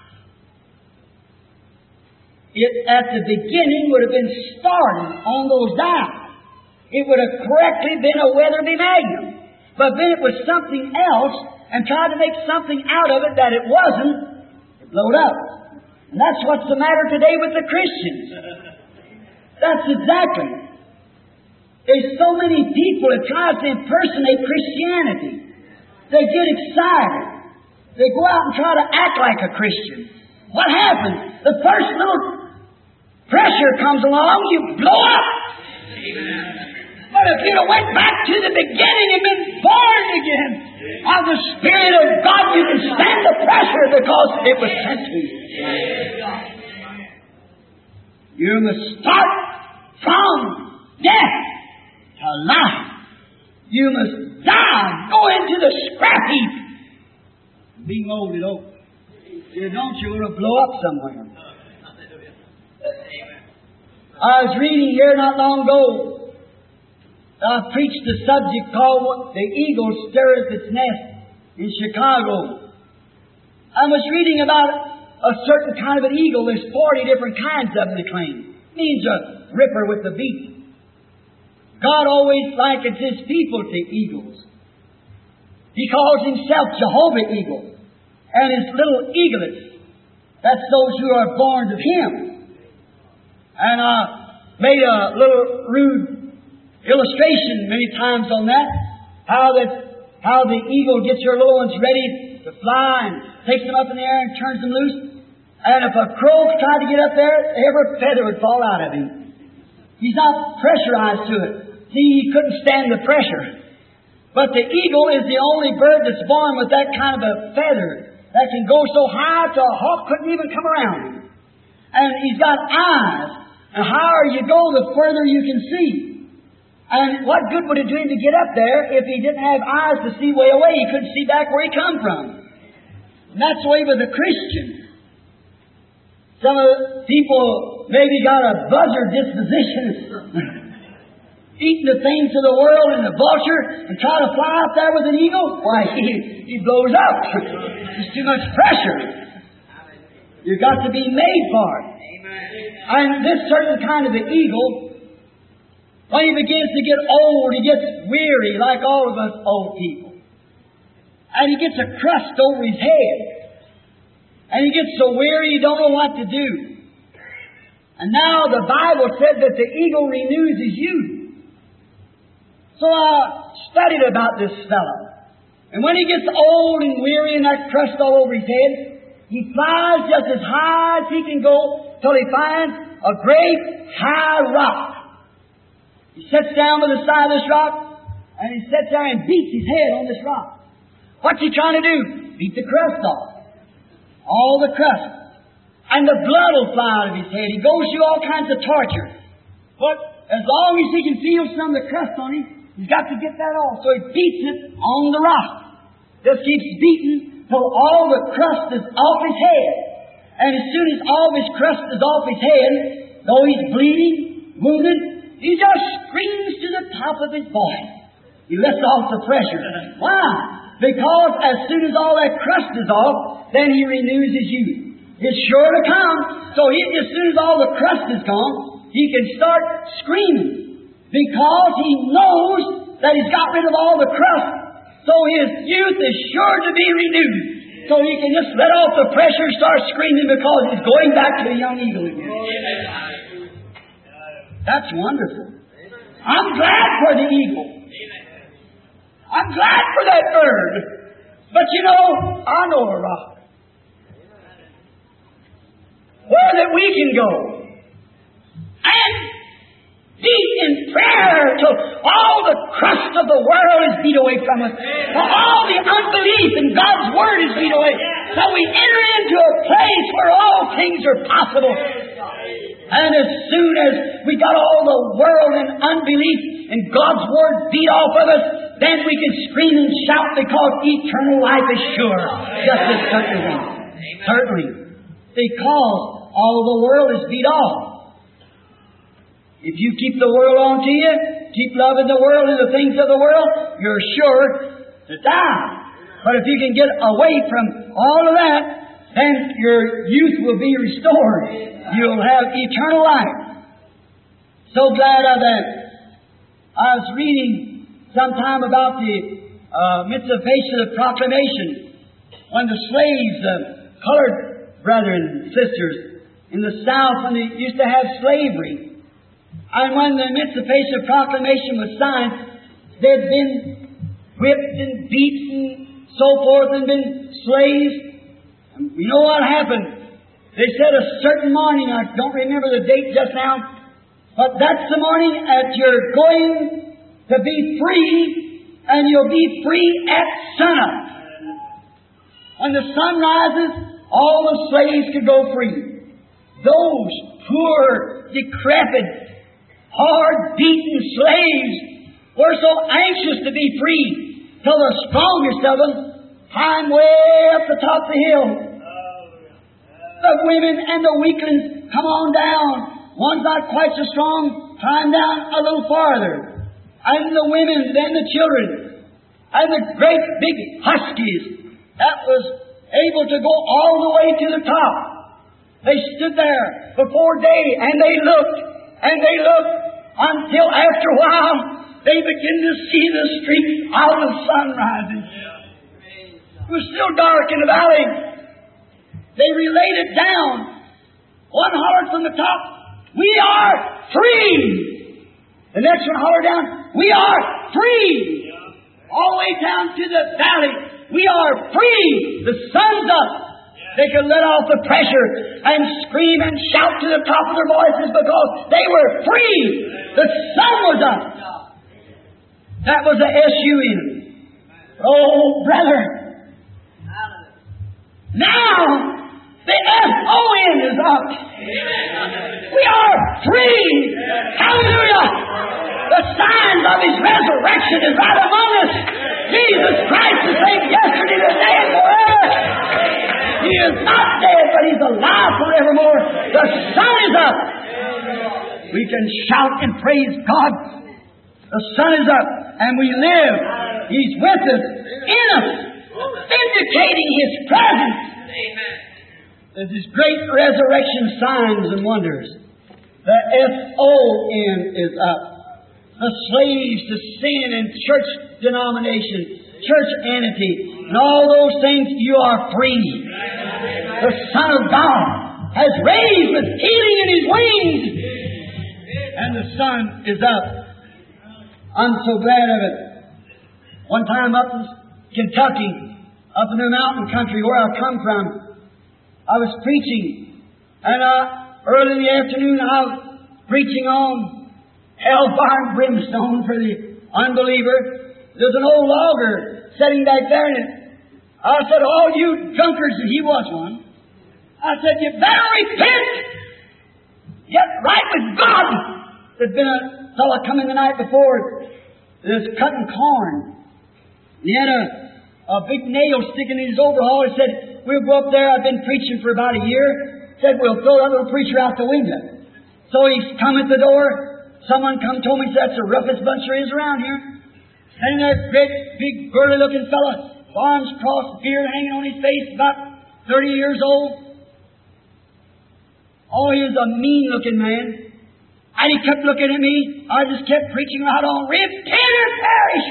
It, at the beginning, would have been starting on those dials. It would have correctly been a Weatherby Magnum. But then it was something else, and tried to make something out of it that it wasn't, it blowed up. And that's what's the matter today with the Christians. That's exactly. There's so many people that try to impersonate Christianity. They get excited. They go out and try to act like a Christian. What happens? The first little pressure comes along, you blow up. But if you'd have went back to the beginning and been born again of the Spirit of God, you can stand the pressure because it was sent to you. You must start from death to life. You must die, go into the scrap heap, be molded over. You don't, you're going to blow up somewhere. I was reading here not long ago. I preached a subject called The Eagle Stirs Its Nest in Chicago. I was reading about a certain kind of an eagle. There's 40 different kinds of them, they claim. It means a ripper with a beak. God always likens His people to eagles. He calls Himself Jehovah Eagle. And His little eaglets, that's those who are born of Him. And I made a little rude illustration many times on that. How the eagle gets her little ones ready to fly and takes them up in the air and turns them loose. And if a crow tried to get up there, every feather would fall out of him. He's not pressurized to it. See, he couldn't stand the pressure. But the eagle is the only bird that's born with that kind of a feather that can go so high till a hawk couldn't even come around him. And he's got eyes. And the higher you go, the further you can see. And what good would it do him to get up there if he didn't have eyes to see way away? He couldn't see back where he come from. And that's the way with a Christian. Some of the people maybe got a buzzer disposition, eating the things of the world and the vulture, and try to fly out there with an eagle. Why, he blows up. There's too much pressure. You've got to be made for it. And this certain kind of an eagle, when he begins to get old, he gets weary, like all of us old people. And he gets a crust over his head. And he gets so weary he don't know what to do. And now the Bible said that the eagle renews his youth. So I studied about this fellow. And when he gets old and weary and that crust all over his head, he flies just as high as he can go till he finds a great high rock. He sits down by the side of this rock, And he sits there and beats his head on this rock. What's he trying to do? Beat the crust off. All the crust. And the blood will fly out of his head. He goes through all kinds of torture. But as long as he can feel some of the crust on him, he's got to get that off. So he beats it on the rock. Just keeps beating till all the crust is off his head. And as soon as all his crust is off his head, though he's bleeding, wounded, he just screams to the top of his voice. He lets off the pressure. Why? Because as soon as all that crust is off, then he renews his youth. It's sure to come. So as soon as all the crust is gone, he can start screaming. Because he knows that he's got rid of all the crust. So his youth is sure to be renewed. So he can just let off the pressure and start screaming because he's going back to a young eagle again. That's wonderful. I'm glad for the eagle. I'm glad for that bird. But you know, I know a rock where that we can go and be in prayer till all the crust of the world is beat away from us, till all the unbelief in God's Word is beat away, so we enter into a place where all things are possible. And as soon as we got all the world and unbelief and God's Word beat off of us, then we can scream and shout because eternal life is sure. Just as certainly. Certainly. Because all the world is beat off. If you keep the world on to you, keep loving the world and the things of the world, you're sure to die. But if you can get away from all of that, then your youth will be restored. You'll have eternal life. So glad of that. I was reading sometime about the Mitzvah Proclamation when the slaves, colored brethren and sisters in the South, when they used to have slavery. And when the Emancipation Proclamation was signed, they'd been whipped and beaten, so forth, and been slaves. And you know what happened? They said a certain morning, I don't remember the date just now, but that's the morning that you're going to be free, and you'll be free at sunup. When the sun rises, all the slaves could go free. Those poor, decrepit, hard-beaten slaves were so anxious to be free till the strongest of them climbed way up the top of the hill. The women and the weaklings come on down. One's not quite so strong, climb down a little farther. And the women, then the children, and the great big huskies that was able to go all the way to the top. They stood there before day, and they looked, until after a while, they began to see the streaks of the sun rising. It was still dark in the valley. They relayed it down. One hollered from the top, "We are free!" The next one hollered down, "We are free!" All the way down to the valley, "We are free! The sun's up!" They could let off the pressure and scream and shout to the top of their voices because they were free. The sun was up. That was the S-U-N. Oh, brother. Now, the S-O-N is up. We are free. Hallelujah. The signs of His resurrection is right among us. Jesus Christ the same yesterday, today, and forever. He is not dead, but He's alive forevermore. The sun is up. We can shout and praise God. The sun is up, and we live. He's with us, in us, vindicating His presence. There's these great resurrection signs and wonders. The S-O-N is up. The slaves to sin and church denomination, church entity, and all those things, you are free. The Son of God has raised with healing in His wings. And the sun is up. I'm so glad of it. One time up in Kentucky, up in the mountain country where I come from, I was preaching. And early in the afternoon, I was preaching on hellfire and brimstone for the unbeliever. There's an old logger sitting back there, and I said, all you drunkards, and he was one, I said, you better repent! Get right with God! There'd been a fellow coming the night before, that was cutting corn. He had a big nail sticking in his overall. He said, we'll go up there. I've been preaching for about a year. Said, we'll throw that little preacher out the window. So he's come at the door. Someone come told me, that's the roughest bunch there is around here. Standing there, great, big, burly-looking fella, arms crossed, beard hanging on his face, about 30 years old. Oh, he was a mean-looking man. And he kept looking at me. I just kept preaching right on. Repent and perish!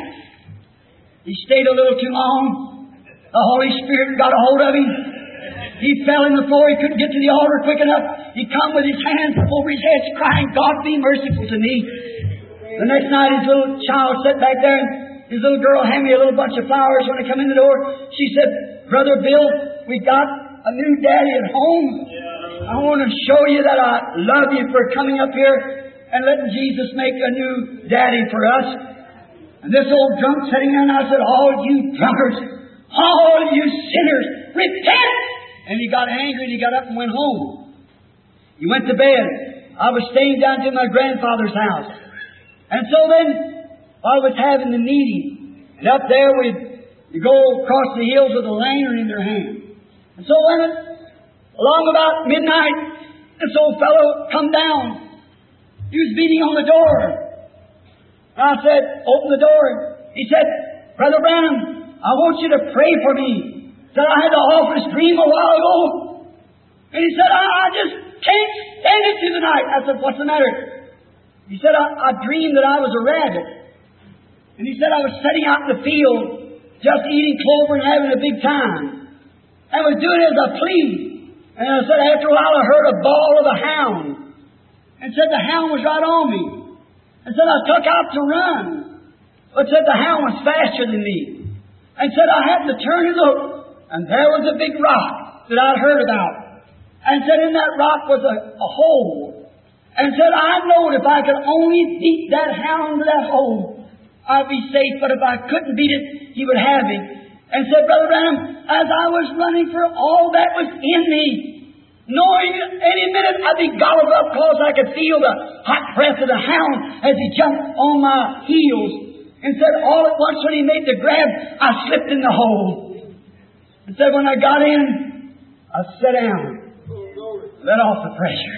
He stayed a little too long. The Holy Spirit got a hold of him. He fell in the floor. He couldn't get to the altar quick enough. He come with his hands over his head, crying, God be merciful to me. The next night, his little child sat back there, and his little girl handed me a little bunch of flowers when I come in the door. She said, Brother Bill, we got a new daddy at home. I want to show you that I love you for coming up here and letting Jesus make a new daddy for us. And this old drunk sitting there, and I said, all you drunkards, all you sinners, repent! And he got angry, and he got up and went home. He went to bed. I was staying down to my grandfather's house. And so then, I was having the meeting. And up there, you go across the hills with a lantern in their hand. And so when along about midnight, this old fellow come down. He was beating on the door. And I said, open the door. He said, Brother Branham, I want you to pray for me. He said, I had the office dream a while ago. And he said, I just can't stand it through the night. I said, what's the matter? He said, I dreamed that I was a rabbit. And he said, I was sitting out in the field, just eating clover and having a big time. I was doing it as I pleased. And I said, after a while, I heard a bawl of a hound. And said, the hound was right on me. And said, I took out to run. But said, the hound was faster than me. And said, I had to turn and look. And there was a big rock that I'd heard about. And said, in that rock was a hole. And said, I knowed if I could only beat that hound to that hole, I'd be safe. But if I couldn't beat it, he would have me. And said, Brother Branham, as I was running for all that was in me, knowing any minute I'd be gobbled up because I could feel the hot breath of the hound as he jumped on my heels. And said, all at once when he made the grab, I slipped in the hole. And said, when I got in, I sat down, let off the pressure.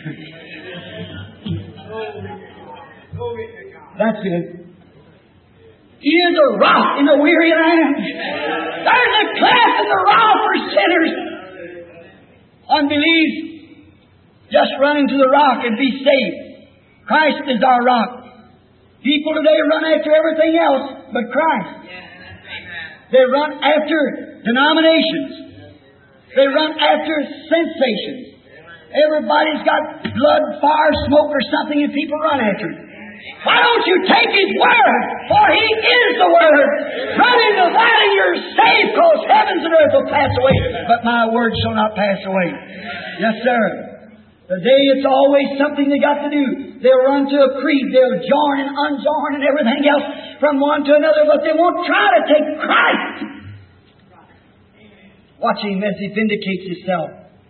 That's it. He is a rock in a weary land. There's a cleft in the rock for sinners. Unbelief, just run into the rock and be safe. Christ is our rock. People today run after everything else but Christ. They run after denominations. They run after sensations. Everybody's got blood, fire, smoke, or something, and people run after it. Why don't you take His Word? For He is the Word. Run into that and you're saved, because heavens and earth will pass away, but my word shall not pass away. Yes, sir. Today it's always something they got to do. They'll run to a creed. They'll join and unjoin and everything else from one to another, but they won't try to take Christ. Watch Him as He vindicates Himself.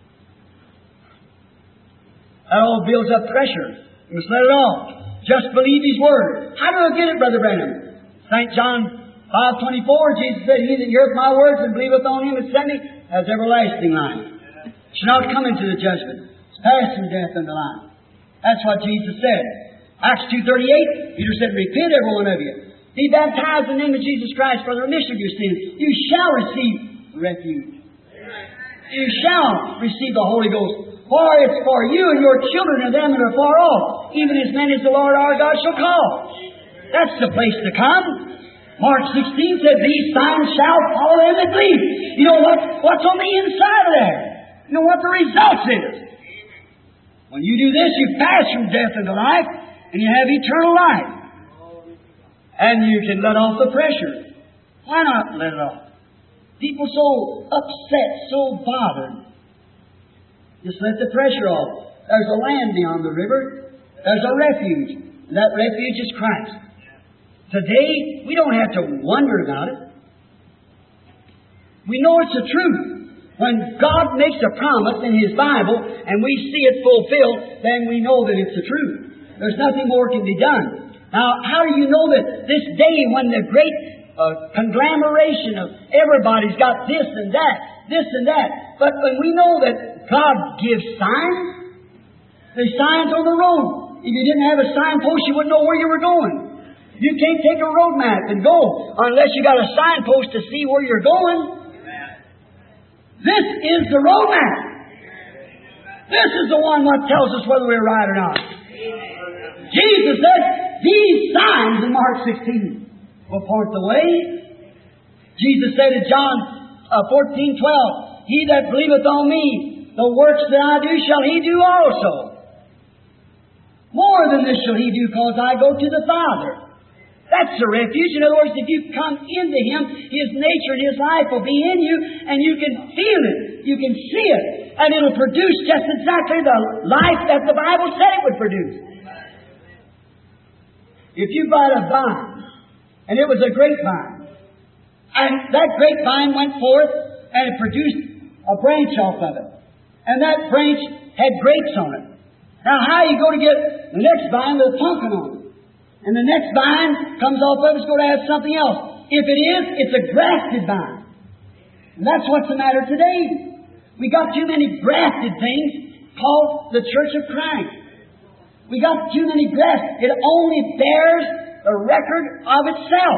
That all builds up pressure. You must let it off. Just believe His Word. How do I get it, Brother Branham? St. John 5:24, Jesus said, He that heareth my words and believeth on Him that sent me has everlasting life. Shall not come into the judgment. It's passed from death unto life. That's what Jesus said. Acts 2:38, Peter said, repent, every one of you. Be baptized in the name of Jesus Christ for the remission of your sins. You shall receive refuge. You shall receive the Holy Ghost. For it's for you and your children and them that are far off, even as many as the Lord our God shall call. That's the place to come. Mark 16 said, these signs shall follow them that believe. You know what's on the inside of there? You know what the results is. When you do this, you pass from death into life, and you have eternal life. And you can let off the pressure. Why not let it off? People so upset, so bothered. Just let the pressure off. There's a land beyond the river. There's a refuge. And that refuge is Christ. Today, we don't have to wonder about it. We know it's the truth. When God makes a promise in His Bible and we see it fulfilled, then we know that it's the truth. There's nothing more can be done. Now, how do you know that this day when the great conglomeration of everybody's got this and that, but when we know that God gives signs, there's signs on the road. If you didn't have a signpost, you wouldn't know where you were going. You can't take a road map and go unless you got a signpost to see where you're going. This is the road map. This is the one that tells us whether we're right or not. Jesus said, these signs in Mark 16 will point the way. Jesus said in John 14:12, he that believeth on me, the works that I do shall he do also. More than this shall he do, because I go to the Father. That's the refuge. In other words, if you come into Him, His nature and His life will be in you, and you can feel it. You can see it. And it'll produce just exactly the life that the Bible said it would produce. If you bought a vine, and it was a grapevine, and that grapevine went forth, and it produced a branch off of it. And that branch had grapes on it. Now, how you go to get the next vine with a pumpkin on it? And the next vine comes off of it, it's going to have something else. If it is, it's a grafted vine. And that's what's the matter today. We got too many grafted things called the Church of Christ. We got too many grafts. It only bears the record of itself.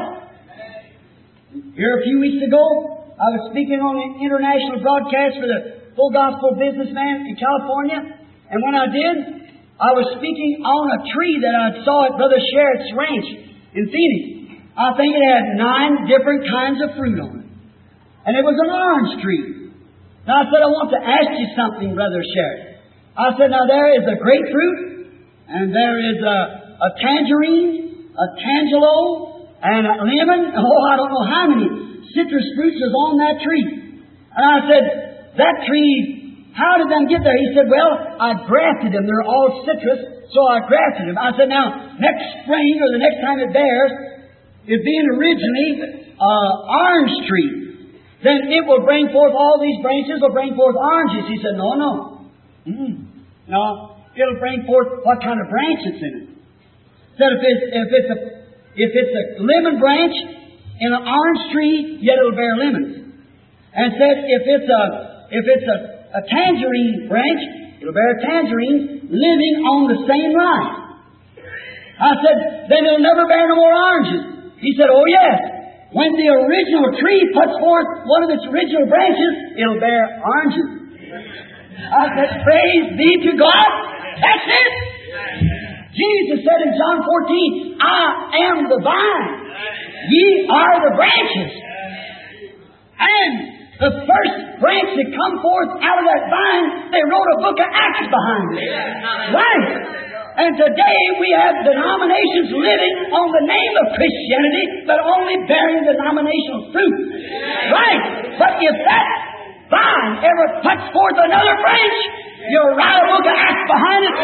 Here a few weeks ago, I was speaking on an international broadcast for the Full Gospel Businessman in California. And when I did, I was speaking on a tree that I saw at Brother Sherritt's ranch in Phoenix. I think it had 9 different kinds of fruit on it. And it was an orange tree. Now I said, I want to ask you something, Brother Sherritt. I said, now there is a grapefruit, and there is a tangerine, a tangelo, and a lemon. Oh, I don't know how many citrus fruits was on that tree. And I said, that tree, how did them get there? He said, well, I grafted them. They're all citrus, so I grafted them. I said, now, next spring or the next time it bears, it being originally orange tree, then it will bring forth, all these branches will bring forth oranges. He said, no. No, it'll bring forth what kind of branch it's in it. Said if it's a lemon branch in an orange tree, yet it'll bear lemons. And said if it's a tangerine branch, it'll bear tangerines living on the same line. I said, then it'll never bear no more oranges. He said, oh yes. When the original tree puts forth one of its original branches, it'll bear oranges. I said, praise be to God. That's it. Jesus said in John 14, I am the vine. Ye are the branches. And the first branch that come forth out of that vine, they wrote a book of Acts behind it. Right. And today we have denominations living on the name of Christianity, but only bearing denominational fruit. Right. But if that vine ever puts forth another branch, you'll write a book of Acts behind it.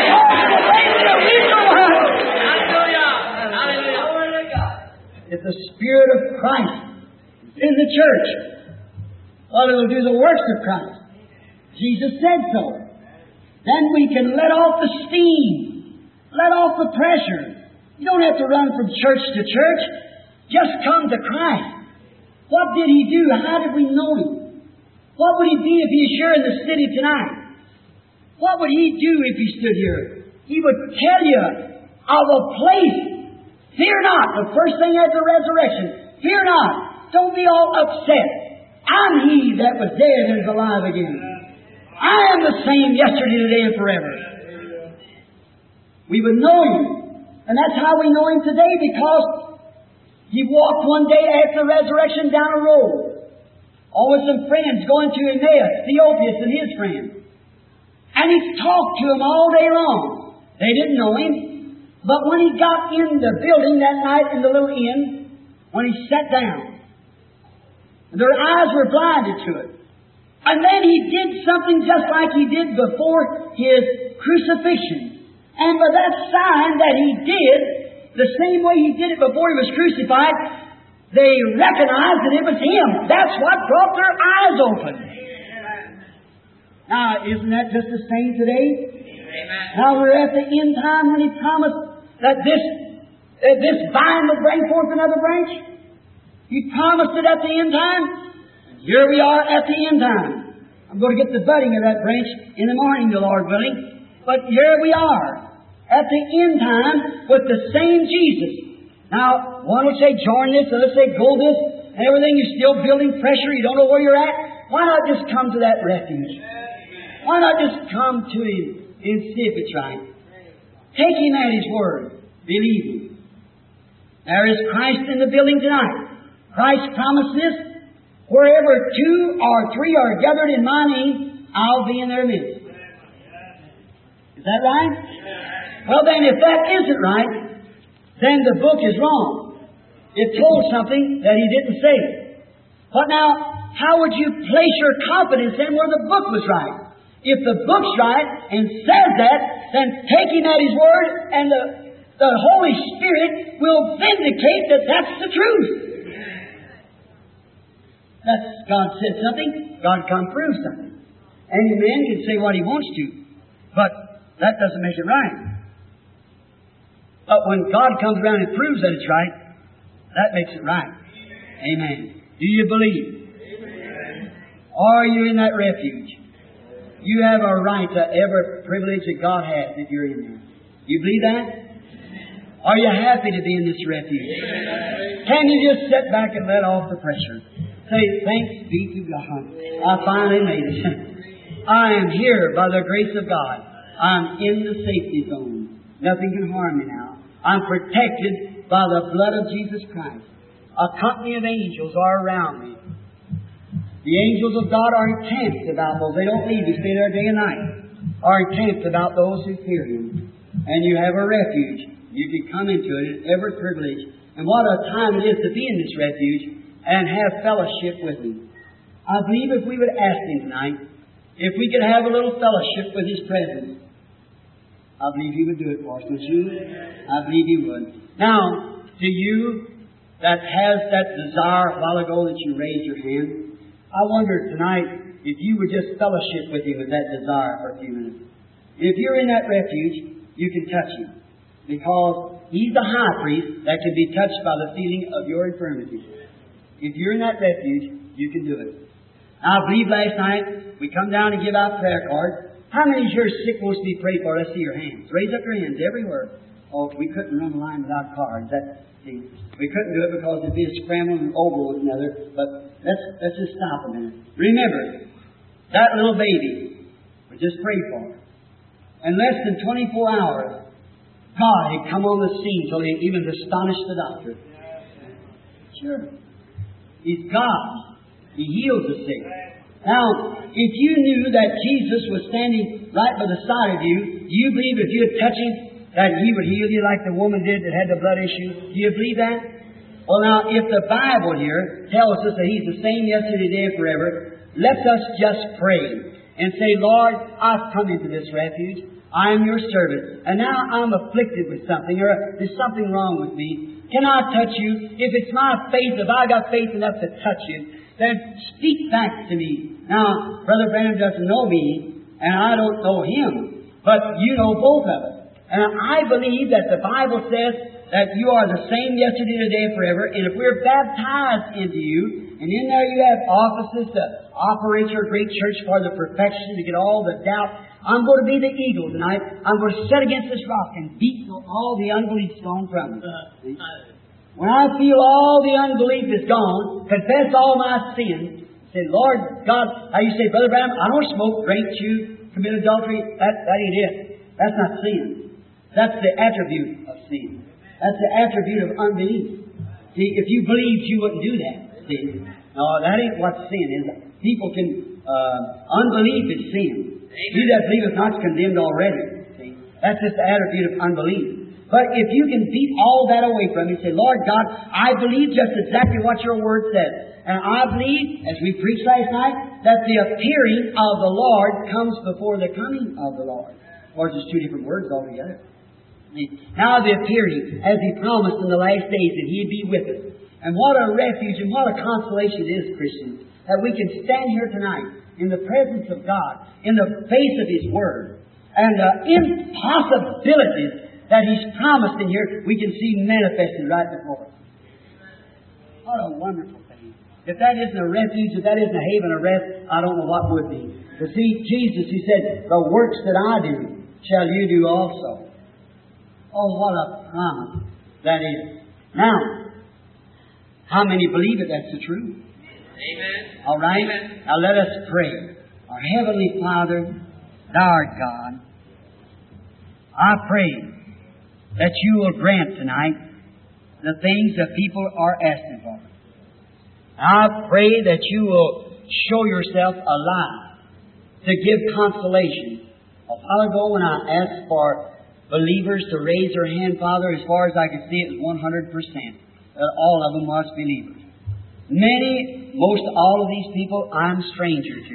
If the Spirit of Christ is in the church, well, it'll do the works of Christ. Jesus said so. Then we can let off the steam, let off the pressure. You don't have to run from church to church. Just come to Christ. What did He do? How did we know Him? What would He be if He's here in the city tonight? What would He do if He stood here? He would tell you of a place. Fear not. The first thing after the resurrection. Fear not. Don't be all upset. I'm He that was dead and is alive again. I am the same yesterday, today, and forever. We would know Him. And that's how we know Him today, because He walked one day after the resurrection down a road. All with some friends going to Emmaus, Theophilus and his friend. And He talked to them all day long. They didn't know Him. But when He got in the building that night in the little inn, when He sat down, their eyes were blinded to it. And then He did something just like He did before His crucifixion. And by that sign that He did, the same way He did it before He was crucified. They recognized that it was Him. That's what brought their eyes open. Now, isn't that just the same today? Amen. Now we're at the end time when He promised that this vine would bring forth another branch. He promised it at the end time. Here we are at the end time. I'm going to get the budding of that branch in the morning, the Lord willing. But here we are at the end time with the same Jesus. Now, one will say, join this, the other say, go this, and everything. You're still building pressure. You don't know where you're at. Why not just come to that refuge? Why not just come to Him and see if it's right? Take Him at His word. Believe Him. There is Christ in the building tonight. Christ promised this. Wherever 2 or 3 are gathered in my name, I'll be in their midst. Is that right? Well then, if that isn't right, then the book is wrong. It told something that He didn't say. But now, how would you place your confidence in where the book was right? If the book's right and says that, then take Him at His word, and the Holy Spirit will vindicate that that's the truth. God said something, God can prove something. Any man can say what he wants to, but that doesn't make it right. But when God comes around and proves that it's right, that makes it right. Amen. Do you believe? Amen. Are you in that refuge? You have a right to every privilege that God has if you're in there. You believe that? Are you happy to be in this refuge? Amen. Can you just sit back and let off the pressure? Say, thanks be to God. I finally made it. I am here by the grace of God. I'm in the safety zone. Nothing can harm me now. I'm protected by the blood of Jesus Christ. A company of angels are around me. The angels of God are encamped about those. They don't leave. They stay there day and night. Are encamped about those who fear Him. And you have a refuge. You can come into it at every privilege. And what a time it is to be in this refuge and have fellowship with Him. I believe if we would ask Him tonight, if we could have a little fellowship with His presence, I believe He would do it for us, wouldn't you? I believe He would. Now, to you that has that desire a while ago that you raised your hand, I wonder tonight if you would just fellowship with Him with that desire for a few minutes. If you're in that refuge, you can touch Him, because He's the high priest that can be touched by the feeling of your infirmity. If you're in that refuge, you can do it. Now, I believe last night we come down and give out prayer cards. How many of you are sick wants to be prayed for? Let's see your hands. Raise up your hands everywhere. Oh, we couldn't run a line without cards. We couldn't do it because it'd be a scrambling over one another. But let's just stop a minute. Remember, that little baby we just prayed for. In less than 24 hours, God had come on the scene till He even astonished the doctor. Sure. He's God. He heals the sick. Now, if you knew that Jesus was standing right by the side of you, do you believe if you would touch Him that He would heal you like the woman did that had the blood issue? Do you believe that? Well, now, if the Bible here tells us that He's the same yesterday, today, and forever, let us just pray and say, Lord, I've come into this refuge. I am Your servant. And now I'm afflicted with something, or there's something wrong with me. Can I touch You? If it's my faith, if I got faith enough to touch You, then speak back to me. Now, Brother Branham doesn't know me, and I don't know him, but you know both of us. And I believe that the Bible says that You are the same yesterday, today, and forever. And if we're baptized into You, and in there You have offices to operate Your great church for the perfection, to get all the doubt, I'm going to be the eagle tonight. I'm going to sit against this rock and beat all the unbelief gone from me. When I feel all the unbelief is gone, confess all my sins, say, Lord God, how you say, Brother Branham, I don't smoke, drink, chew, commit adultery. That ain't it. That's not sin. That's the attribute of sin. That's the attribute of unbelief. See, if you believed, you wouldn't do that. See? No, that ain't what sin is. People can, unbelief is sin. He that believeth not is condemned already. See? That's just the attribute of unbelief. But if you can beat all that away from you, say, Lord God, I believe just exactly what Your Word says. And I believe, as we preached last night, that the appearing of the Lord comes before the coming of the Lord. Or just two different words altogether. Now the appearing, as He promised in the last days that He'd be with us. And what a refuge and what a consolation it is, Christians, that we can stand here tonight in the presence of God, in the face of His Word, and the impossibilities that He's promised in here, we can see manifested right before us. What a wonderful thing. If that isn't a refuge, if that isn't a haven of rest, I don't know what would be. To see Jesus, He said, the works that I do shall you do also. Oh, what a promise that is. Now, how many believe that that's the truth? Amen. All right? Amen. Now let us pray. Our Heavenly Father, Thou art God, I pray that You will grant tonight the things that people are asking for. I pray that You will show Yourself alive to give consolation. A while ago when I asked for believers to raise their hand, Father, as far as I could see, it was 100%. That all of them was believers. Many, most all of these people, I'm stranger to.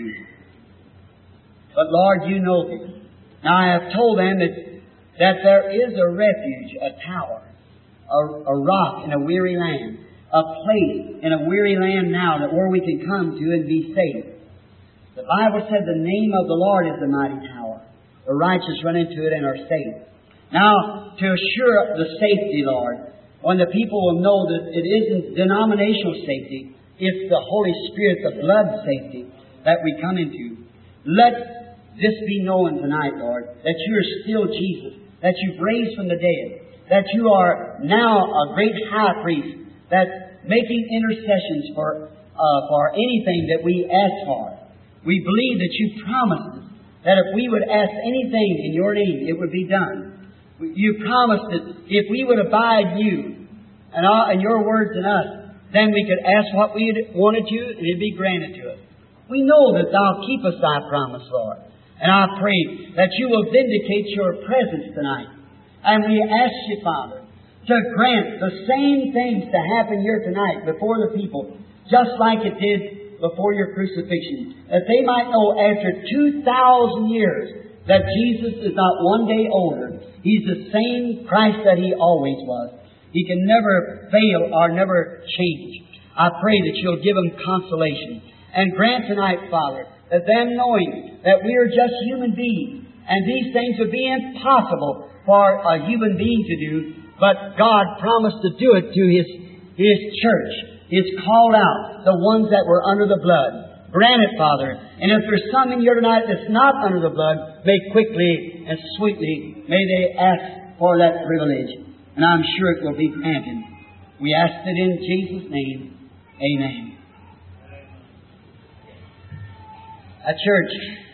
But Lord, You know them. Now I have told them that there is a refuge, a tower, a rock in a weary land, a place in a weary land now that where we can come to and be saved. The Bible said the name of the Lord is the mighty tower. The righteous run into it and are saved. Now, to assure the safety, Lord, when the people will know that it isn't denominational safety, it's the Holy Spirit, the blood safety that we come into. Let this be known tonight, Lord, that You are still Jesus, that You've raised from the dead, that You are now a great high priest that's making intercessions for anything that we ask for. We believe that You promised us that if we would ask anything in Your name, it would be done. You promised that if we would abide in You and Your words in us, then we could ask what we wanted to, and it'd be granted to us. We know that Thou keep us Thy promise, Lord. And I pray that You will vindicate Your presence tonight. And we ask You, Father, to grant the same things to happen here tonight before the people, just like it did before Your crucifixion. That they might know after 2,000 years that Jesus is not one day older. He's the same Christ that He always was. He can never fail or never change. I pray that You'll give them consolation. And grant tonight, Father, that them knowing that we are just human beings, and these things would be impossible for a human being to do, but God promised to do it to His church, His called out, the ones that were under the blood. Grant it, Father. And if there's some in here tonight that's not under the blood, may quickly and sweetly, may they ask for that privilege. And I'm sure it will be granted. We ask it in Jesus' name. Amen. A church,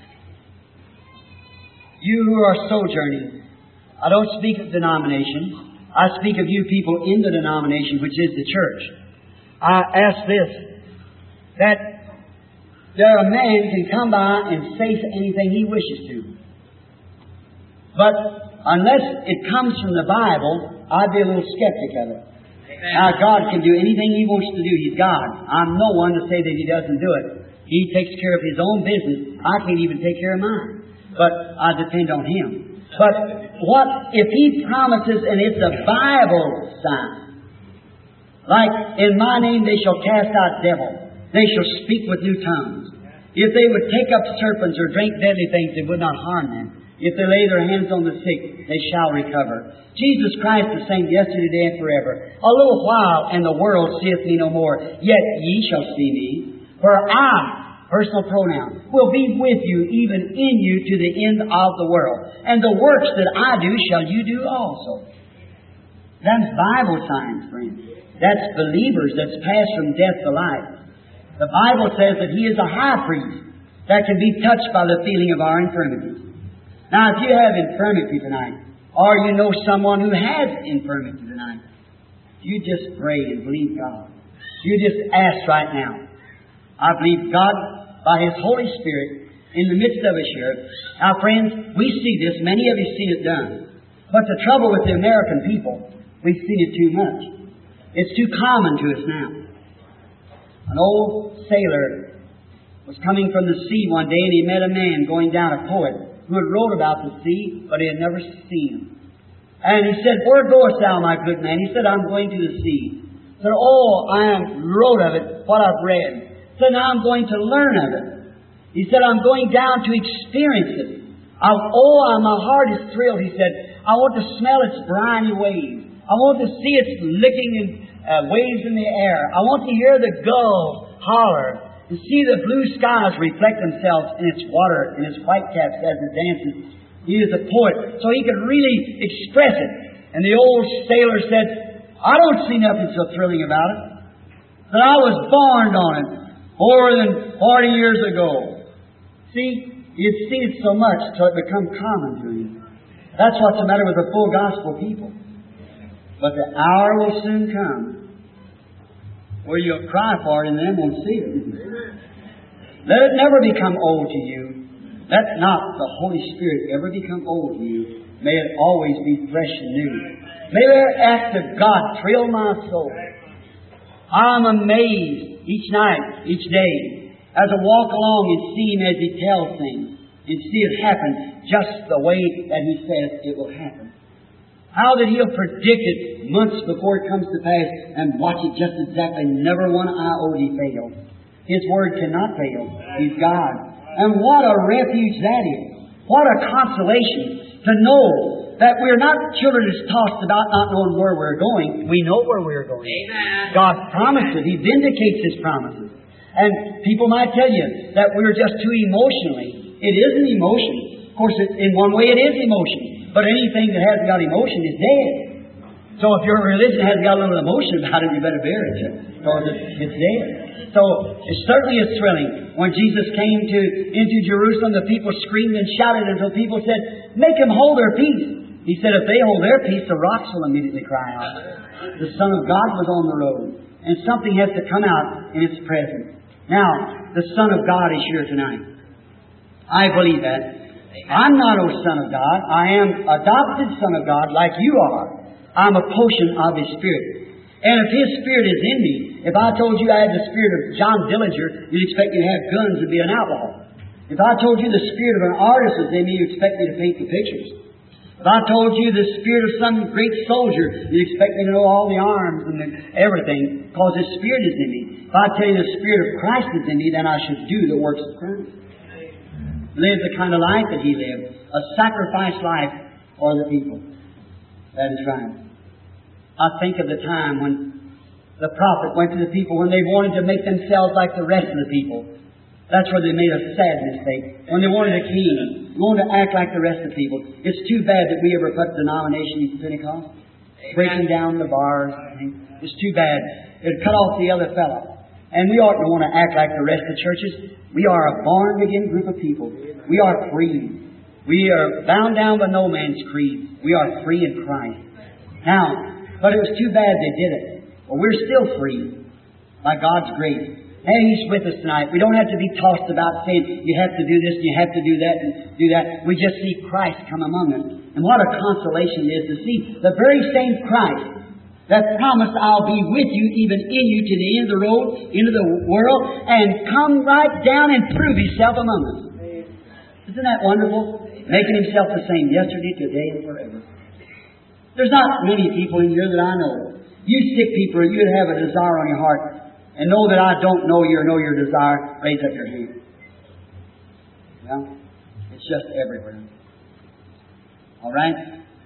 you who are sojourning, I don't speak of denomination. I speak of you people in the denomination, which is the church. I ask this, that a man can come by and say anything he wishes to. But unless it comes from the Bible, I'd be a little skeptic of it. Amen. Now, God can do anything He wants to do. He's God. I'm no one to say that He doesn't do it. He takes care of His own business. I can't even take care of mine. But I depend on Him. But what if He promises and it's a Bible sign? Like, in My name they shall cast out devils. They shall speak with new tongues. If they would take up serpents or drink deadly things, it would not harm them. If they lay their hands on the sick, they shall recover. Jesus Christ the same yesterday, today, and forever. A little while, and the world seeth Me no more. Yet ye shall see Me. For I, personal pronoun, will be with you, even in you, to the end of the world. And the works that I do shall you do also. That's Bible signs, friends. That's believers that's passed from death to life. The Bible says that He is a high priest that can be touched by the feeling of our infirmities. Now, if you have infirmity tonight, or you know someone who has infirmity tonight, you just pray and believe God. You just ask right now. I believe God, by His Holy Spirit, in the midst of us here. Now, friends, we see this. Many of you seen it done. But the trouble with the American people, we've seen it too much. It's too common to us now. An old sailor was coming from the sea one day, and he met a man going down, a poet, who had wrote about the sea, but he had never seen him. And he said, "Where goest thou, my good man?" He said, "I'm going to the sea." He said, "Oh, I am wrote of it, what I've read." He said, "Now I'm going to learn of it." He said, "I'm going down to experience it." My heart is thrilled. He said, "I want to smell its briny waves. I want to see its licking and waves in the air. I want to hear the gulls holler and see the blue skies reflect themselves in its water, in its white caps as it dances." He is a poet, so he could really express it. And the old sailor said, "I don't see nothing so thrilling about it. But I was born on it more than 40 years ago." See, you'd seen it so much till it become common to you. That's what's the matter with the full gospel people. But the hour will soon come where you'll cry for it and then won't see it. Let it never become old to you. Let not the Holy Spirit ever become old to you. May it always be fresh and new. May the act of God thrill my soul. I'm amazed each night, each day, as I walk along and see Him as He tells things and see it happen just the way that He says it will happen. How that He'll predict it months before it comes to pass and watch it just exactly, never one iota fail. His Word cannot fail. He's God. And what a refuge that is. What a consolation to know that we're not children that's tossed about not knowing where we're going. We know where we're going. Amen. God promised it. He vindicates His promises. And people might tell you that we're just too emotionally. It is an emotion. Of course, in one way it is emotion. But anything that hasn't got emotion is dead. So if your religion hasn't got a little emotion about it, you better bear it, because it's dead. So it certainly is thrilling. When Jesus came into Jerusalem, the people screamed and shouted until people said, "Make them hold their peace." He said, "If they hold their peace, the rocks will immediately cry out." The Son of God was on the road, and something has to come out in its presence. Now, the Son of God is here tonight. I believe that. I'm not a Son of God. I am adopted Son of God like you are. I'm a portion of His Spirit. And if His Spirit is in me, if I told you I had the spirit of John Dillinger, you'd expect me to have guns and be an outlaw. If I told you the spirit of an artist is in me, you'd expect me to paint the pictures. If I told you the spirit of some great soldier, you'd expect me to know all the arms and everything, because His Spirit is in me. If I tell you the Spirit of Christ is in me, then I should do the works of Christ. Live the kind of life that He lived, a sacrifice life for the people. That is right. I think of the time when the prophet went to the people when they wanted to make themselves like the rest of the people. That's where they made a sad mistake. When they wanted a king, they wanted to act like the rest of the people. It's too bad that we ever put denomination in Pentecost. Breaking down the bars. It's too bad. It'd cut off the other fellow. And we ought to want to act like the rest of the churches. We are a born-again group of people. We are free. We are bound down by no man's creed. We are free in Christ. Now, but it was too bad they did it. Well, we're still free by God's grace. And He's with us tonight. We don't have to be tossed about saying, you have to do this, you have to do that, and do that. We just see Christ come among us. And what a consolation it is to see the very same Christ that promised, "I'll be with you, even in you, to the end of the road, into the world," and come right down and prove Himself among us. Isn't that wonderful? Making Himself the same yesterday, today, and forever. There's not many people in here that I know. You sick people, you'd have a desire on your heart, and know that I don't know your desire, raise up your hand. Well, it's just everywhere. All right?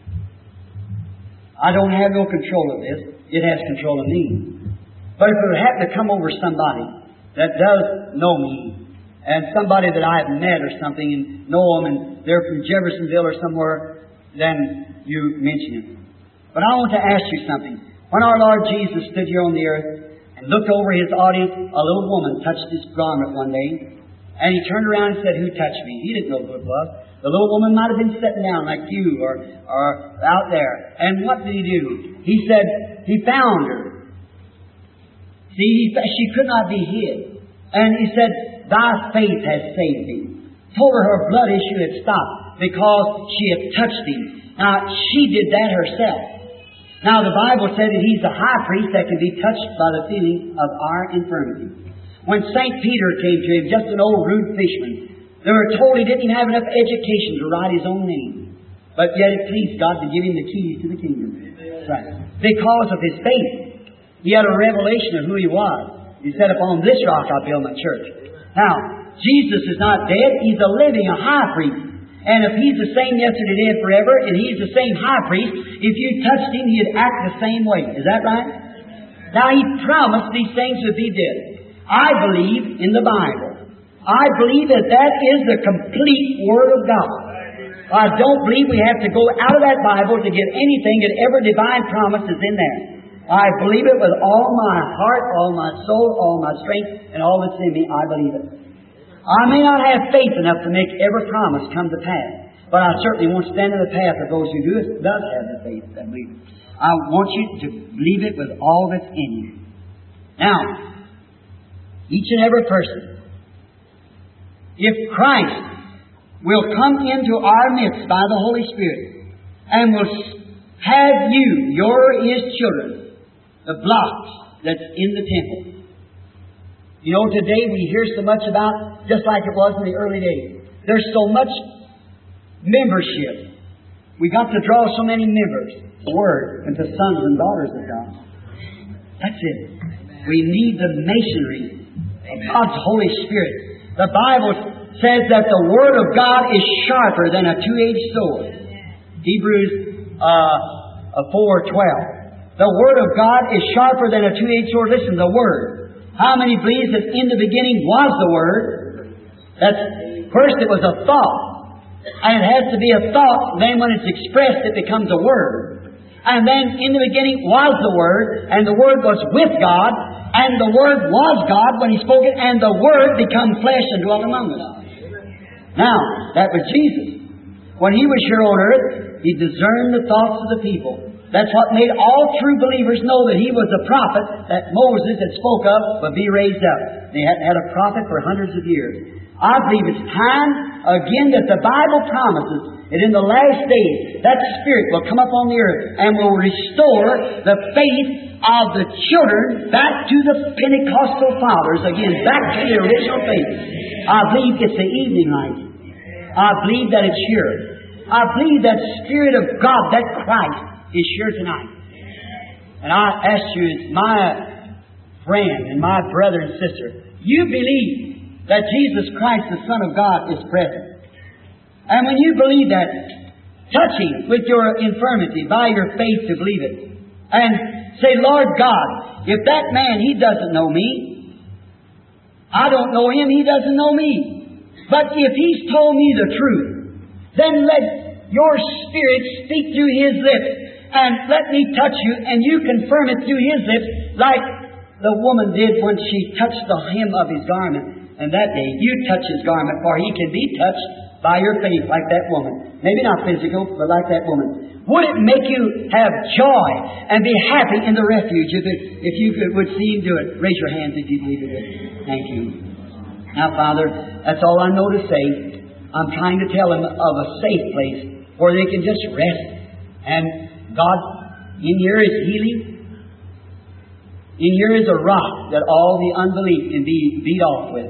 I don't have no control of this. It has control of me. But if it would happen to come over somebody that does know me, and somebody that I have met or something and know them, and they're from Jeffersonville or somewhere, then you mention it. But I want to ask you something. When our Lord Jesus stood here on the earth and looked over His audience, a little woman touched His garment one day, and He turned around and said, "Who touched me?" He didn't know who it was. The little woman might have been sitting down like you or out there. And what did He do? He said, He found her. See, she could not be hid. And He said, "Thy faith has saved thee." Told her her blood issue had stopped because she had touched Him. Now, she did that herself. Now, the Bible said that He's the high priest that can be touched by the feeling of our infirmity. When St. Peter came to Him, just an old rude fisherman, they were told he didn't have enough education to write his own name. But yet it pleased God to give him the keys to the kingdom. That's right. Because of his faith. He had a revelation of who he was. He said, upon this rock I'll build my church. Now, Jesus is not dead. He's a living, a high priest. And if He's the same yesterday, today, and forever, and He's the same high priest, if you touched Him, He'd act the same way. Is that right? Now, He promised these things would be did. I believe in the Bible. I believe that that is the complete Word of God. I don't believe we have to go out of that Bible to get anything that ever divine promise is in there. I believe it with all my heart, all my soul, all my strength, and all that's in me. I believe it. I may not have faith enough to make every promise come to pass, but I certainly won't stand in the path of those who does have the faith that believe. I want you to believe it with all that's in you. Now, each and every person, if Christ will come into our midst by the Holy Spirit and will have you, His children, the blocks that's in the temple. You know, today we hear so much about, just like it was in the early days, there's so much membership. We got to draw so many members, the Word, into sons and daughters of God. That's it. We need the masonry of God's Holy Spirit. The Bible says that the Word of God is sharper than a two-edged sword. Hebrews 4:12. The Word of God is sharper than a two-edged sword. Listen, the Word. How many believe that in the beginning was the Word? That's, first it was a thought. And it has to be a thought. Then when it's expressed, it becomes a word. And then in the beginning was the Word. And the Word was with God. And the Word was God when He spoke it. And the Word became flesh and dwelt among us. Now, that was Jesus. When He was here on earth, He discerned the thoughts of the people. That's what made all true believers know that He was the prophet that Moses had spoke of would be raised up. They hadn't had a prophet for hundreds of years. I believe it's time again that the Bible promises that in the last days that Spirit will come up on the earth and will restore the faith of the children back to the Pentecostal fathers again, back to the original faith. I believe it's the evening light. I believe that it's here. I believe that Spirit of God, that Christ, is here tonight. And I ask you, as my friend and my brother and sister, you believe that Jesus Christ, the Son of God, is present. And when you believe that, touch Him with your infirmity by your faith to believe it. And say, Lord God, if that man, he doesn't know me, I don't know him, he doesn't know me. But if he's told me the truth, then let your Spirit speak through his lips. And let me touch you, and you confirm it through his lips, like the woman did when she touched the hem of his garment. And that day, you touch his garment, for he can be touched by your faith, like that woman. Maybe not physical, but like that woman. Would it make you have joy and be happy in the refuge if you would see Him do it? Raise your hands if you believe it. Thank you. Now, Father, that's all I know to say. I'm trying to tell them of a safe place where they can just rest. And God, in here is healing. In here is a rock that all the unbelief can be beat off with.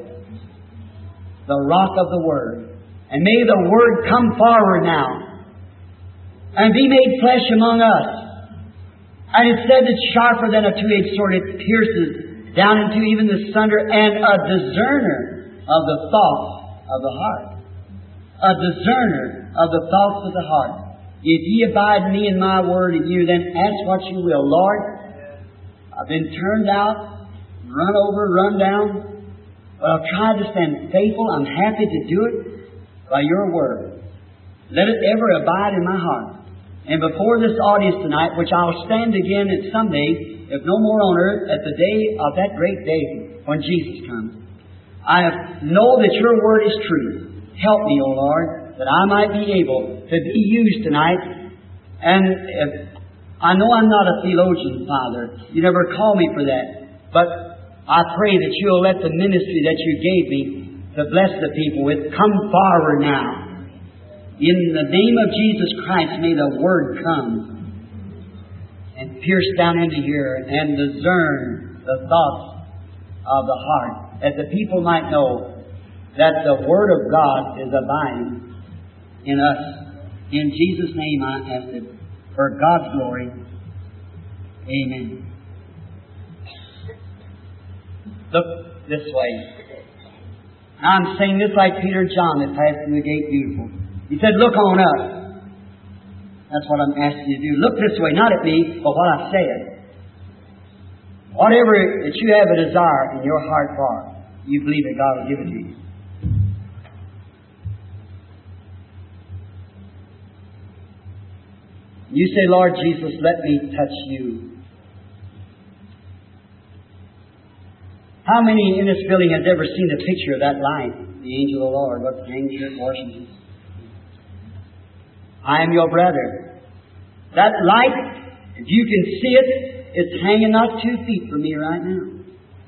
The rock of the Word. And may the Word come forward now and be made flesh among us. And it said it's sharper than a two-edged sword. It pierces down into even the sunder and a discerner of the thoughts of the heart. A discerner of the thoughts of the heart. If ye abide in me and my word in you, then ask what you will. Lord, I've been turned out, run over, run down, but I've tried to stand faithful. I'm happy to do it by your word. Let it ever abide in my heart. And before this audience tonight, which I'll stand again at some day, if no more on earth, at the day of that great day when Jesus comes, I know that your word is true. Help me, O Lord, that I might be able to be used tonight. And I know I'm not a theologian, Father. You never called me for that. But I pray that you'll let the ministry that you gave me to bless the people with come forward now. In the name of Jesus Christ, may the Word come and pierce down into here and discern the thoughts of the heart, that the people might know that the Word of God is abiding in us. In Jesus' name I ask it. For God's glory. Amen. Look this way. Now I'm saying this like Peter and John that passed through the gate beautiful. He said, look on up. That's what I'm asking you to do. Look this way, not at me, but what I said. Whatever that you have a desire in your heart for, you believe that God will give it to you. You say, Lord Jesus, let me touch you. How many in this building has ever seen the picture of that light? The angel of the Lord, what hangs here at Washington. I am your brother. That light, if you can see it, it's hanging not 2 feet from me right now.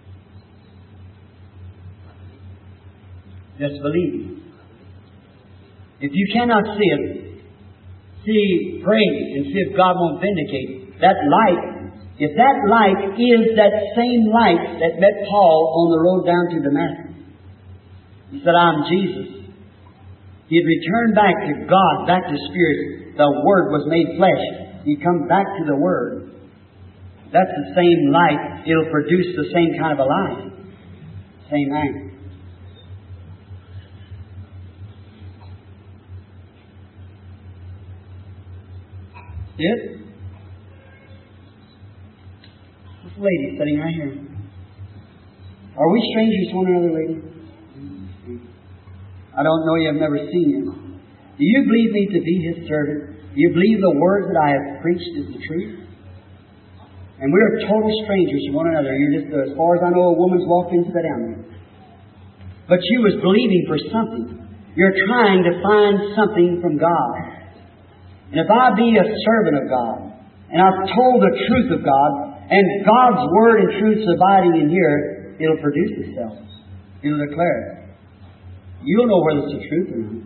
Just believe. If you cannot see it, pray and see if God won't vindicate that light. If that light is that same light that met Paul on the road down to Damascus. He said, I'm Jesus. He had returned back to God, back to Spirit. The Word was made flesh. He come back to the Word. That's the same light. It'll produce the same kind of a light. Same thing. It? This lady sitting right here. Are we strangers to one another, lady? I don't know you. I've never seen you. Do you believe me to be His servant? Do you believe the words that I have preached is the truth? And we're total strangers to one another. You're just, as far as I know, a woman's walked in and sat down there. But you was believing for something. You're trying to find something from God. And if I be a servant of God, and I've told the truth of God, and God's Word and truth is abiding in here, it'll produce itself. It'll declare it. You'll know whether it's the truth or not.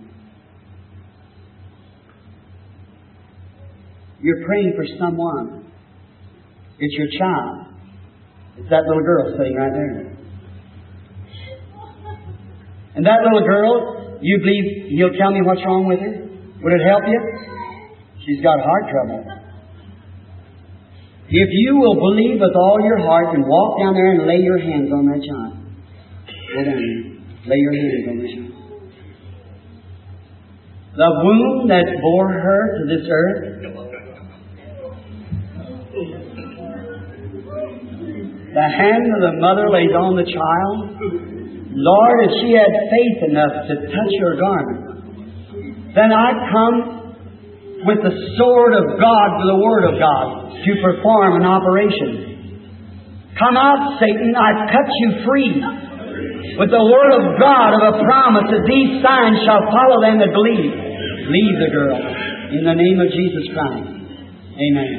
You're praying for someone. It's your child. It's that little girl sitting right there. And that little girl, you believe He'll tell me what's wrong with her? Would it help you? She's got heart trouble. If you will believe with all your heart and walk down there and lay your hands on that child. Go down there. Lay your hands on the child. The womb that bore her to this earth. The hand of the mother lays on the child. Lord, if she had faith enough to touch your garment, then I come with the sword of God, to the Word of God, to perform an operation. Come out, Satan, I've cut you free with the Word of God of a promise that these signs shall follow them that believe. Leave the girl in the name of Jesus Christ. Amen.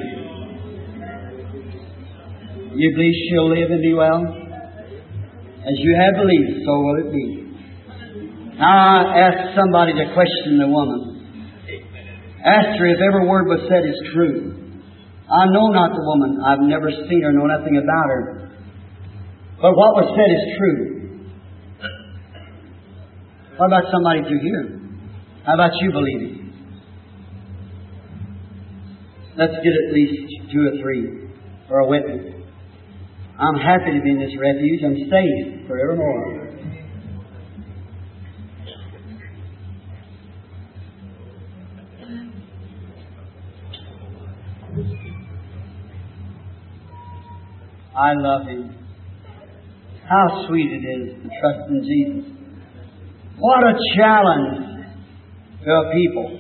You believe she'll live and be well? As you have believed, so will it be. Now I ask somebody to question the woman. Ask her if every word was said is true. I know not the woman. I've never seen her, know nothing about her. But what was said is true. What about somebody through here? How about you believing? Let's get at least 2 or 3 for a witness. I'm happy to be in this refuge. I'm safe forevermore. I love Him. How sweet it is to trust in Jesus. What a challenge to a people.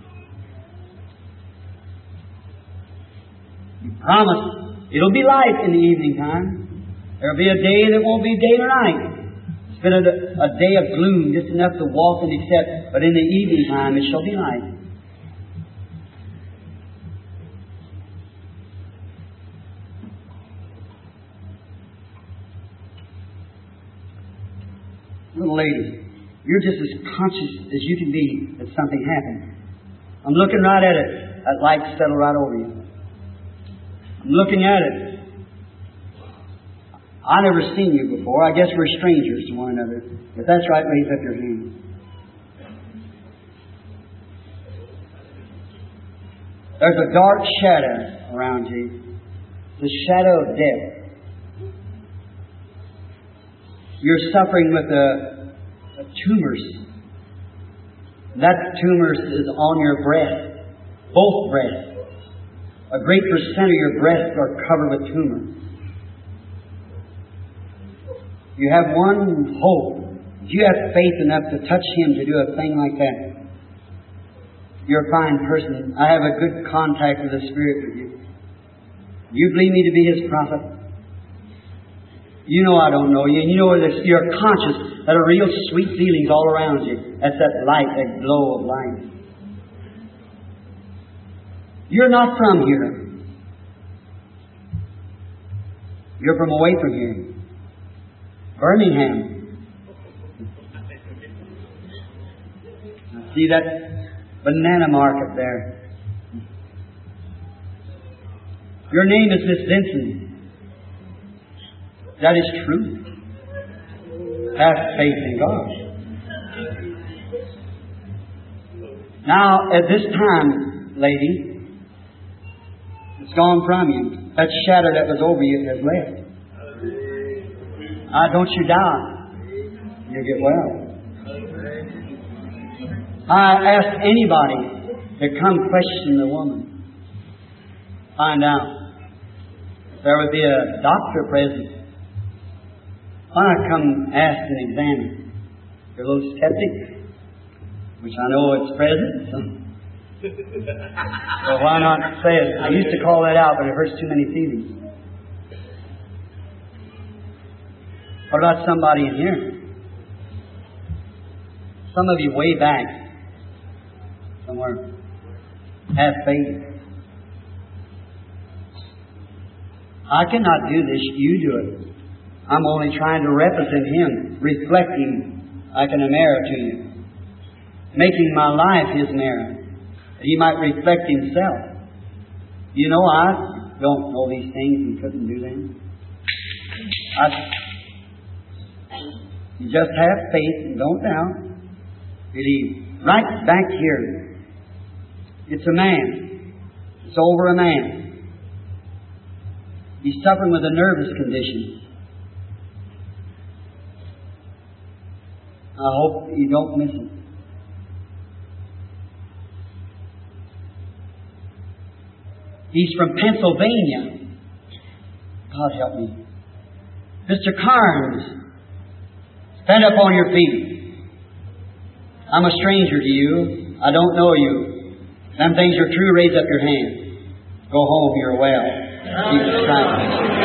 He promised it'll be light in the evening time. There'll be a day that won't be day or night. It's been a day of gloom, just enough to walk and accept, but in the evening time it shall be light. Little lady, you're just as conscious as you can be that something happened. I'm looking right at it. That light settled right over you. I'm looking at it. I never seen you before. I guess we're strangers to one another. If that's right, raise up your hand. There's a dark shadow around you. The shadow of death. You're suffering with a tumors. That tumor is on your breast, both breasts. A great percent of your breasts are covered with tumors. You have one hope. If you have faith enough to touch Him to do a thing like that, you're a fine person. I have a good contact with the Spirit with you. You believe me to be His prophet? You know I don't know you, and you know you're conscious that a real sweet feeling's all around you. That's that light, that glow of light. You're not from here. You're from away from here. Birmingham. See that banana market there? Your name is Miss Vincent. That is true. Have faith in God. Now, at this time, lady, it's gone from you. That shadow that was over you has left. Don't you die. You get well. I ask anybody to come question the woman. Find out. If there would be a doctor present, why not come ask and examine? You're a little skeptic, which I know it's present. So why not say it? I used to call that out, but it hurts too many feelings. What about somebody in here? Some of you way back, somewhere, have faith. I cannot do this, you do it. I'm only trying to represent Him, reflecting like a mirror to you, making my life His mirror, that He might reflect Himself. You know, I don't know these things and couldn't do them. You just have faith and don't doubt. Believe. Right back here, it's a man. It's over a man. He's suffering with a nervous condition. I hope you don't miss it. He's from Pennsylvania. God help me. Mr. Carnes, stand up on your feet. I'm a stranger to you. I don't know you. Them things are true. Raise up your hand. Go home. You're well. Jesus Christ.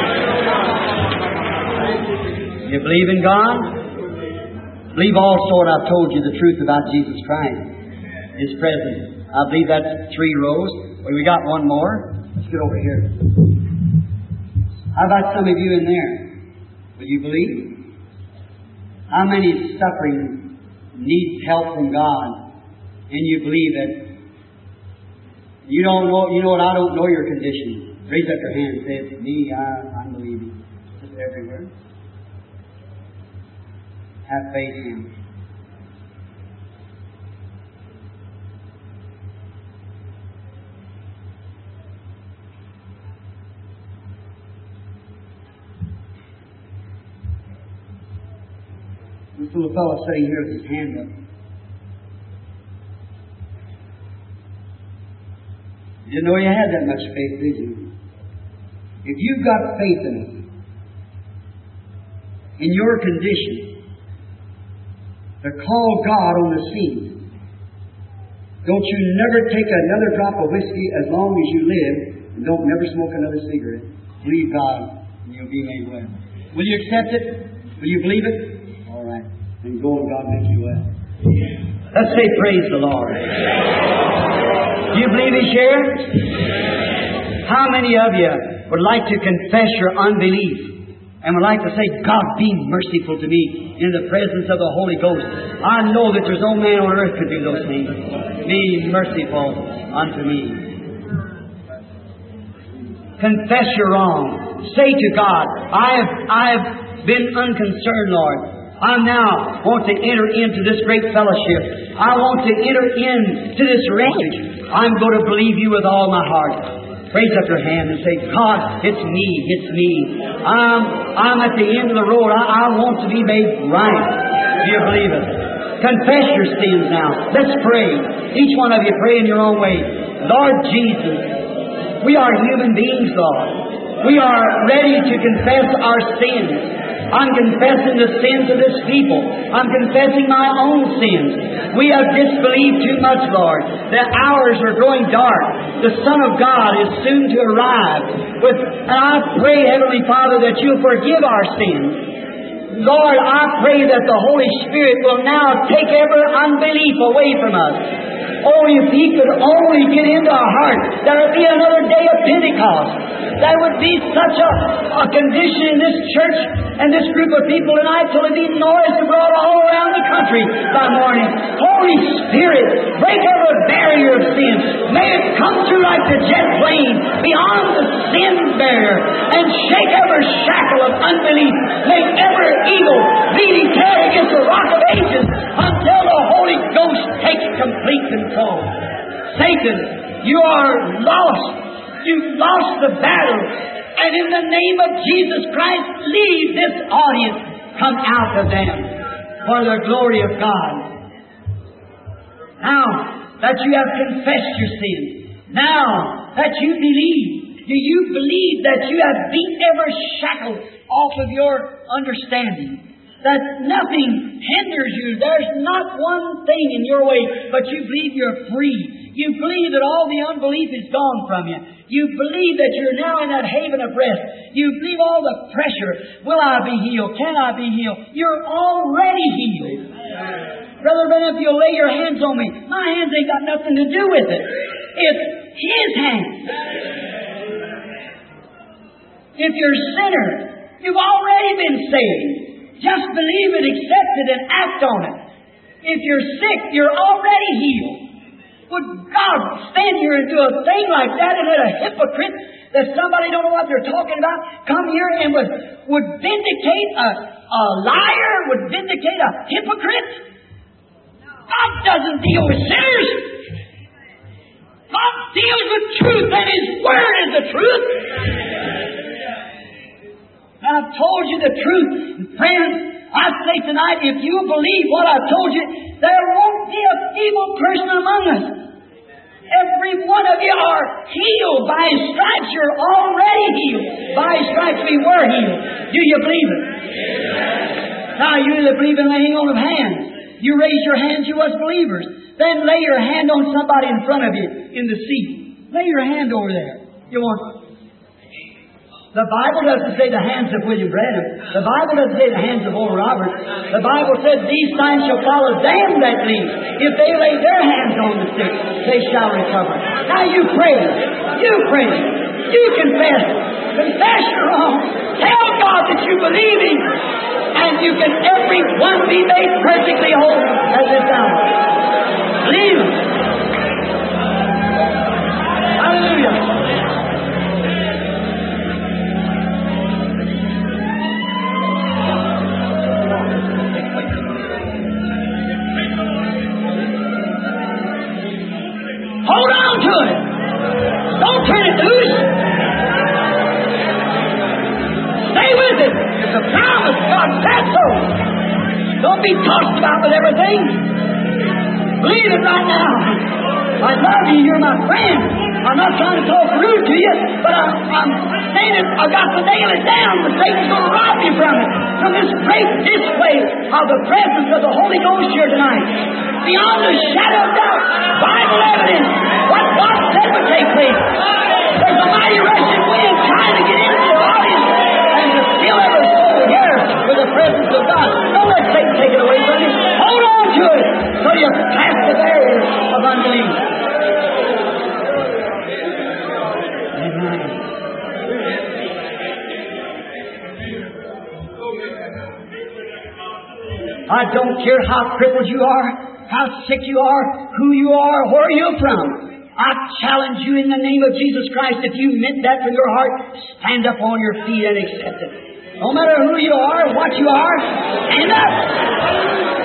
You believe in God? Believe also what I've told you the truth about Jesus Christ. His presence. I believe that's 3 rows. Well, we got one more. Let's get over here. How about some of you in there? Will you believe? How many suffering needs help from God? And you believe that you don't know, you know what, I don't know your condition. Raise up your hand and say, it's me, I'm believing. It's everywhere. Have faith in Him. This little fellow sitting here with his hand up. You didn't know you had that much faith, did you? If you've got faith in it, in your condition, to call God on the scene, don't you never take another drop of whiskey as long as you live, and don't never smoke another cigarette. Believe God, and you'll be made well. Will you accept it? Will you believe it? All right. Then go and God make you well. Let's say praise the Lord. Do you believe He's here? How many of you would like to confess your unbelief and would like to say, God, be merciful to me in the presence of the Holy Ghost? I know that there's no man on earth could do those things. Be merciful unto me. Confess your wrong. Say to God, I have been unconcerned, Lord. I now want to enter into this great fellowship. I want to enter into this refuge. I'm going to believe You with all my heart. Raise up your hand and say, God, it's me, it's me. I'm at the end of the road. I want to be made right. Do you believe it? Confess your sins now. Let's pray. Each one of you pray in your own way. Lord Jesus, we are human beings, Lord. We are ready to confess our sins. I'm confessing the sins of this people. I'm confessing my own sins. We have disbelieved too much, Lord. The hours are growing dark. The Son of God is soon to arrive. And I pray, Heavenly Father, that You'll forgive our sins. Lord, I pray that the Holy Spirit will now take every unbelief away from us. Oh, if He could only get into our heart, there would be another day of Pentecost. There would be such a condition in this church and this group of people tonight till it be noise abroad all around the country by morning. Holy Spirit, break every barrier of sin. May it come through like the jet plane beyond the sin barrier and shake every shackle of unbelief. Make every evil be tear against the rock of ages until the Holy Ghost takes complete control. Satan, you are lost. You've lost the battle. And in the name of Jesus Christ, leave this audience. Come out of them for the glory of God. Now that you have confessed your sins, now that you believe, do you believe that you have beaten every shackle off of your understanding? That nothing hinders you. There's not one thing in your way, but you believe you're free. You believe that all the unbelief is gone from you. You believe that you're now in that haven of rest. You believe all the pressure. Will I be healed? Can I be healed? You're already healed. Brother Ben, if you'll lay your hands on me, my hands ain't got nothing to do with it. It's His hands. If you're a sinner, you've already been saved. Just believe it, accept it, and act on it. If you're sick, you're already healed. Would God stand here and do a thing like that and let a hypocrite that somebody don't know what they're talking about come here and would vindicate a liar, would vindicate a hypocrite? God doesn't deal with sinners. God deals with truth, and His Word is the truth. I've told you the truth. Friends, I say tonight, if you believe what I've told you, there won't be a feeble person among us. Every one of you are healed. By His stripes, you're already healed. By His stripes, we were healed. Do you believe it? Now, you that believe in laying on of hands, you raise your hands, you as believers. Then lay your hand on somebody in front of you in the seat. Lay your hand over there. You want... The Bible doesn't say the hands of William Branham. The Bible doesn't say the hands of old Robert. The Bible says these signs shall follow them that believe. If they lay their hands on the sick, they shall recover. Now you pray. You pray. You confess. Confess your wrong. Tell God that you believe Him. And you can every one be made perfectly whole at this hour. Believe Him. Hallelujah. Hold on to it. Don't turn it loose. Stay with it. It's a promise. God said so. Don't be tossed about with everything. Believe it right now. I love you. You're my friend. I'm not trying to talk rude to you, but I'm saying it. I've got to nail it down. But Satan's going to rob you from it. From this great display of the presence of the Holy Ghost here tonight. Beyond a shadow of doubt, Bible evidence, what God said would take place. There's a mighty rushing wind trying to get into the audience and to fill every soul here with the presence of God. Don't let Satan take it away from you. Hold on to it so you pass the barrier of unbelief. Amen. I don't care how crippled you are, how sick you are, who you are, where you're from. I challenge you in the name of Jesus Christ, if you meant that from your heart, stand up on your feet and accept it. No matter who you are, what you are, stand up.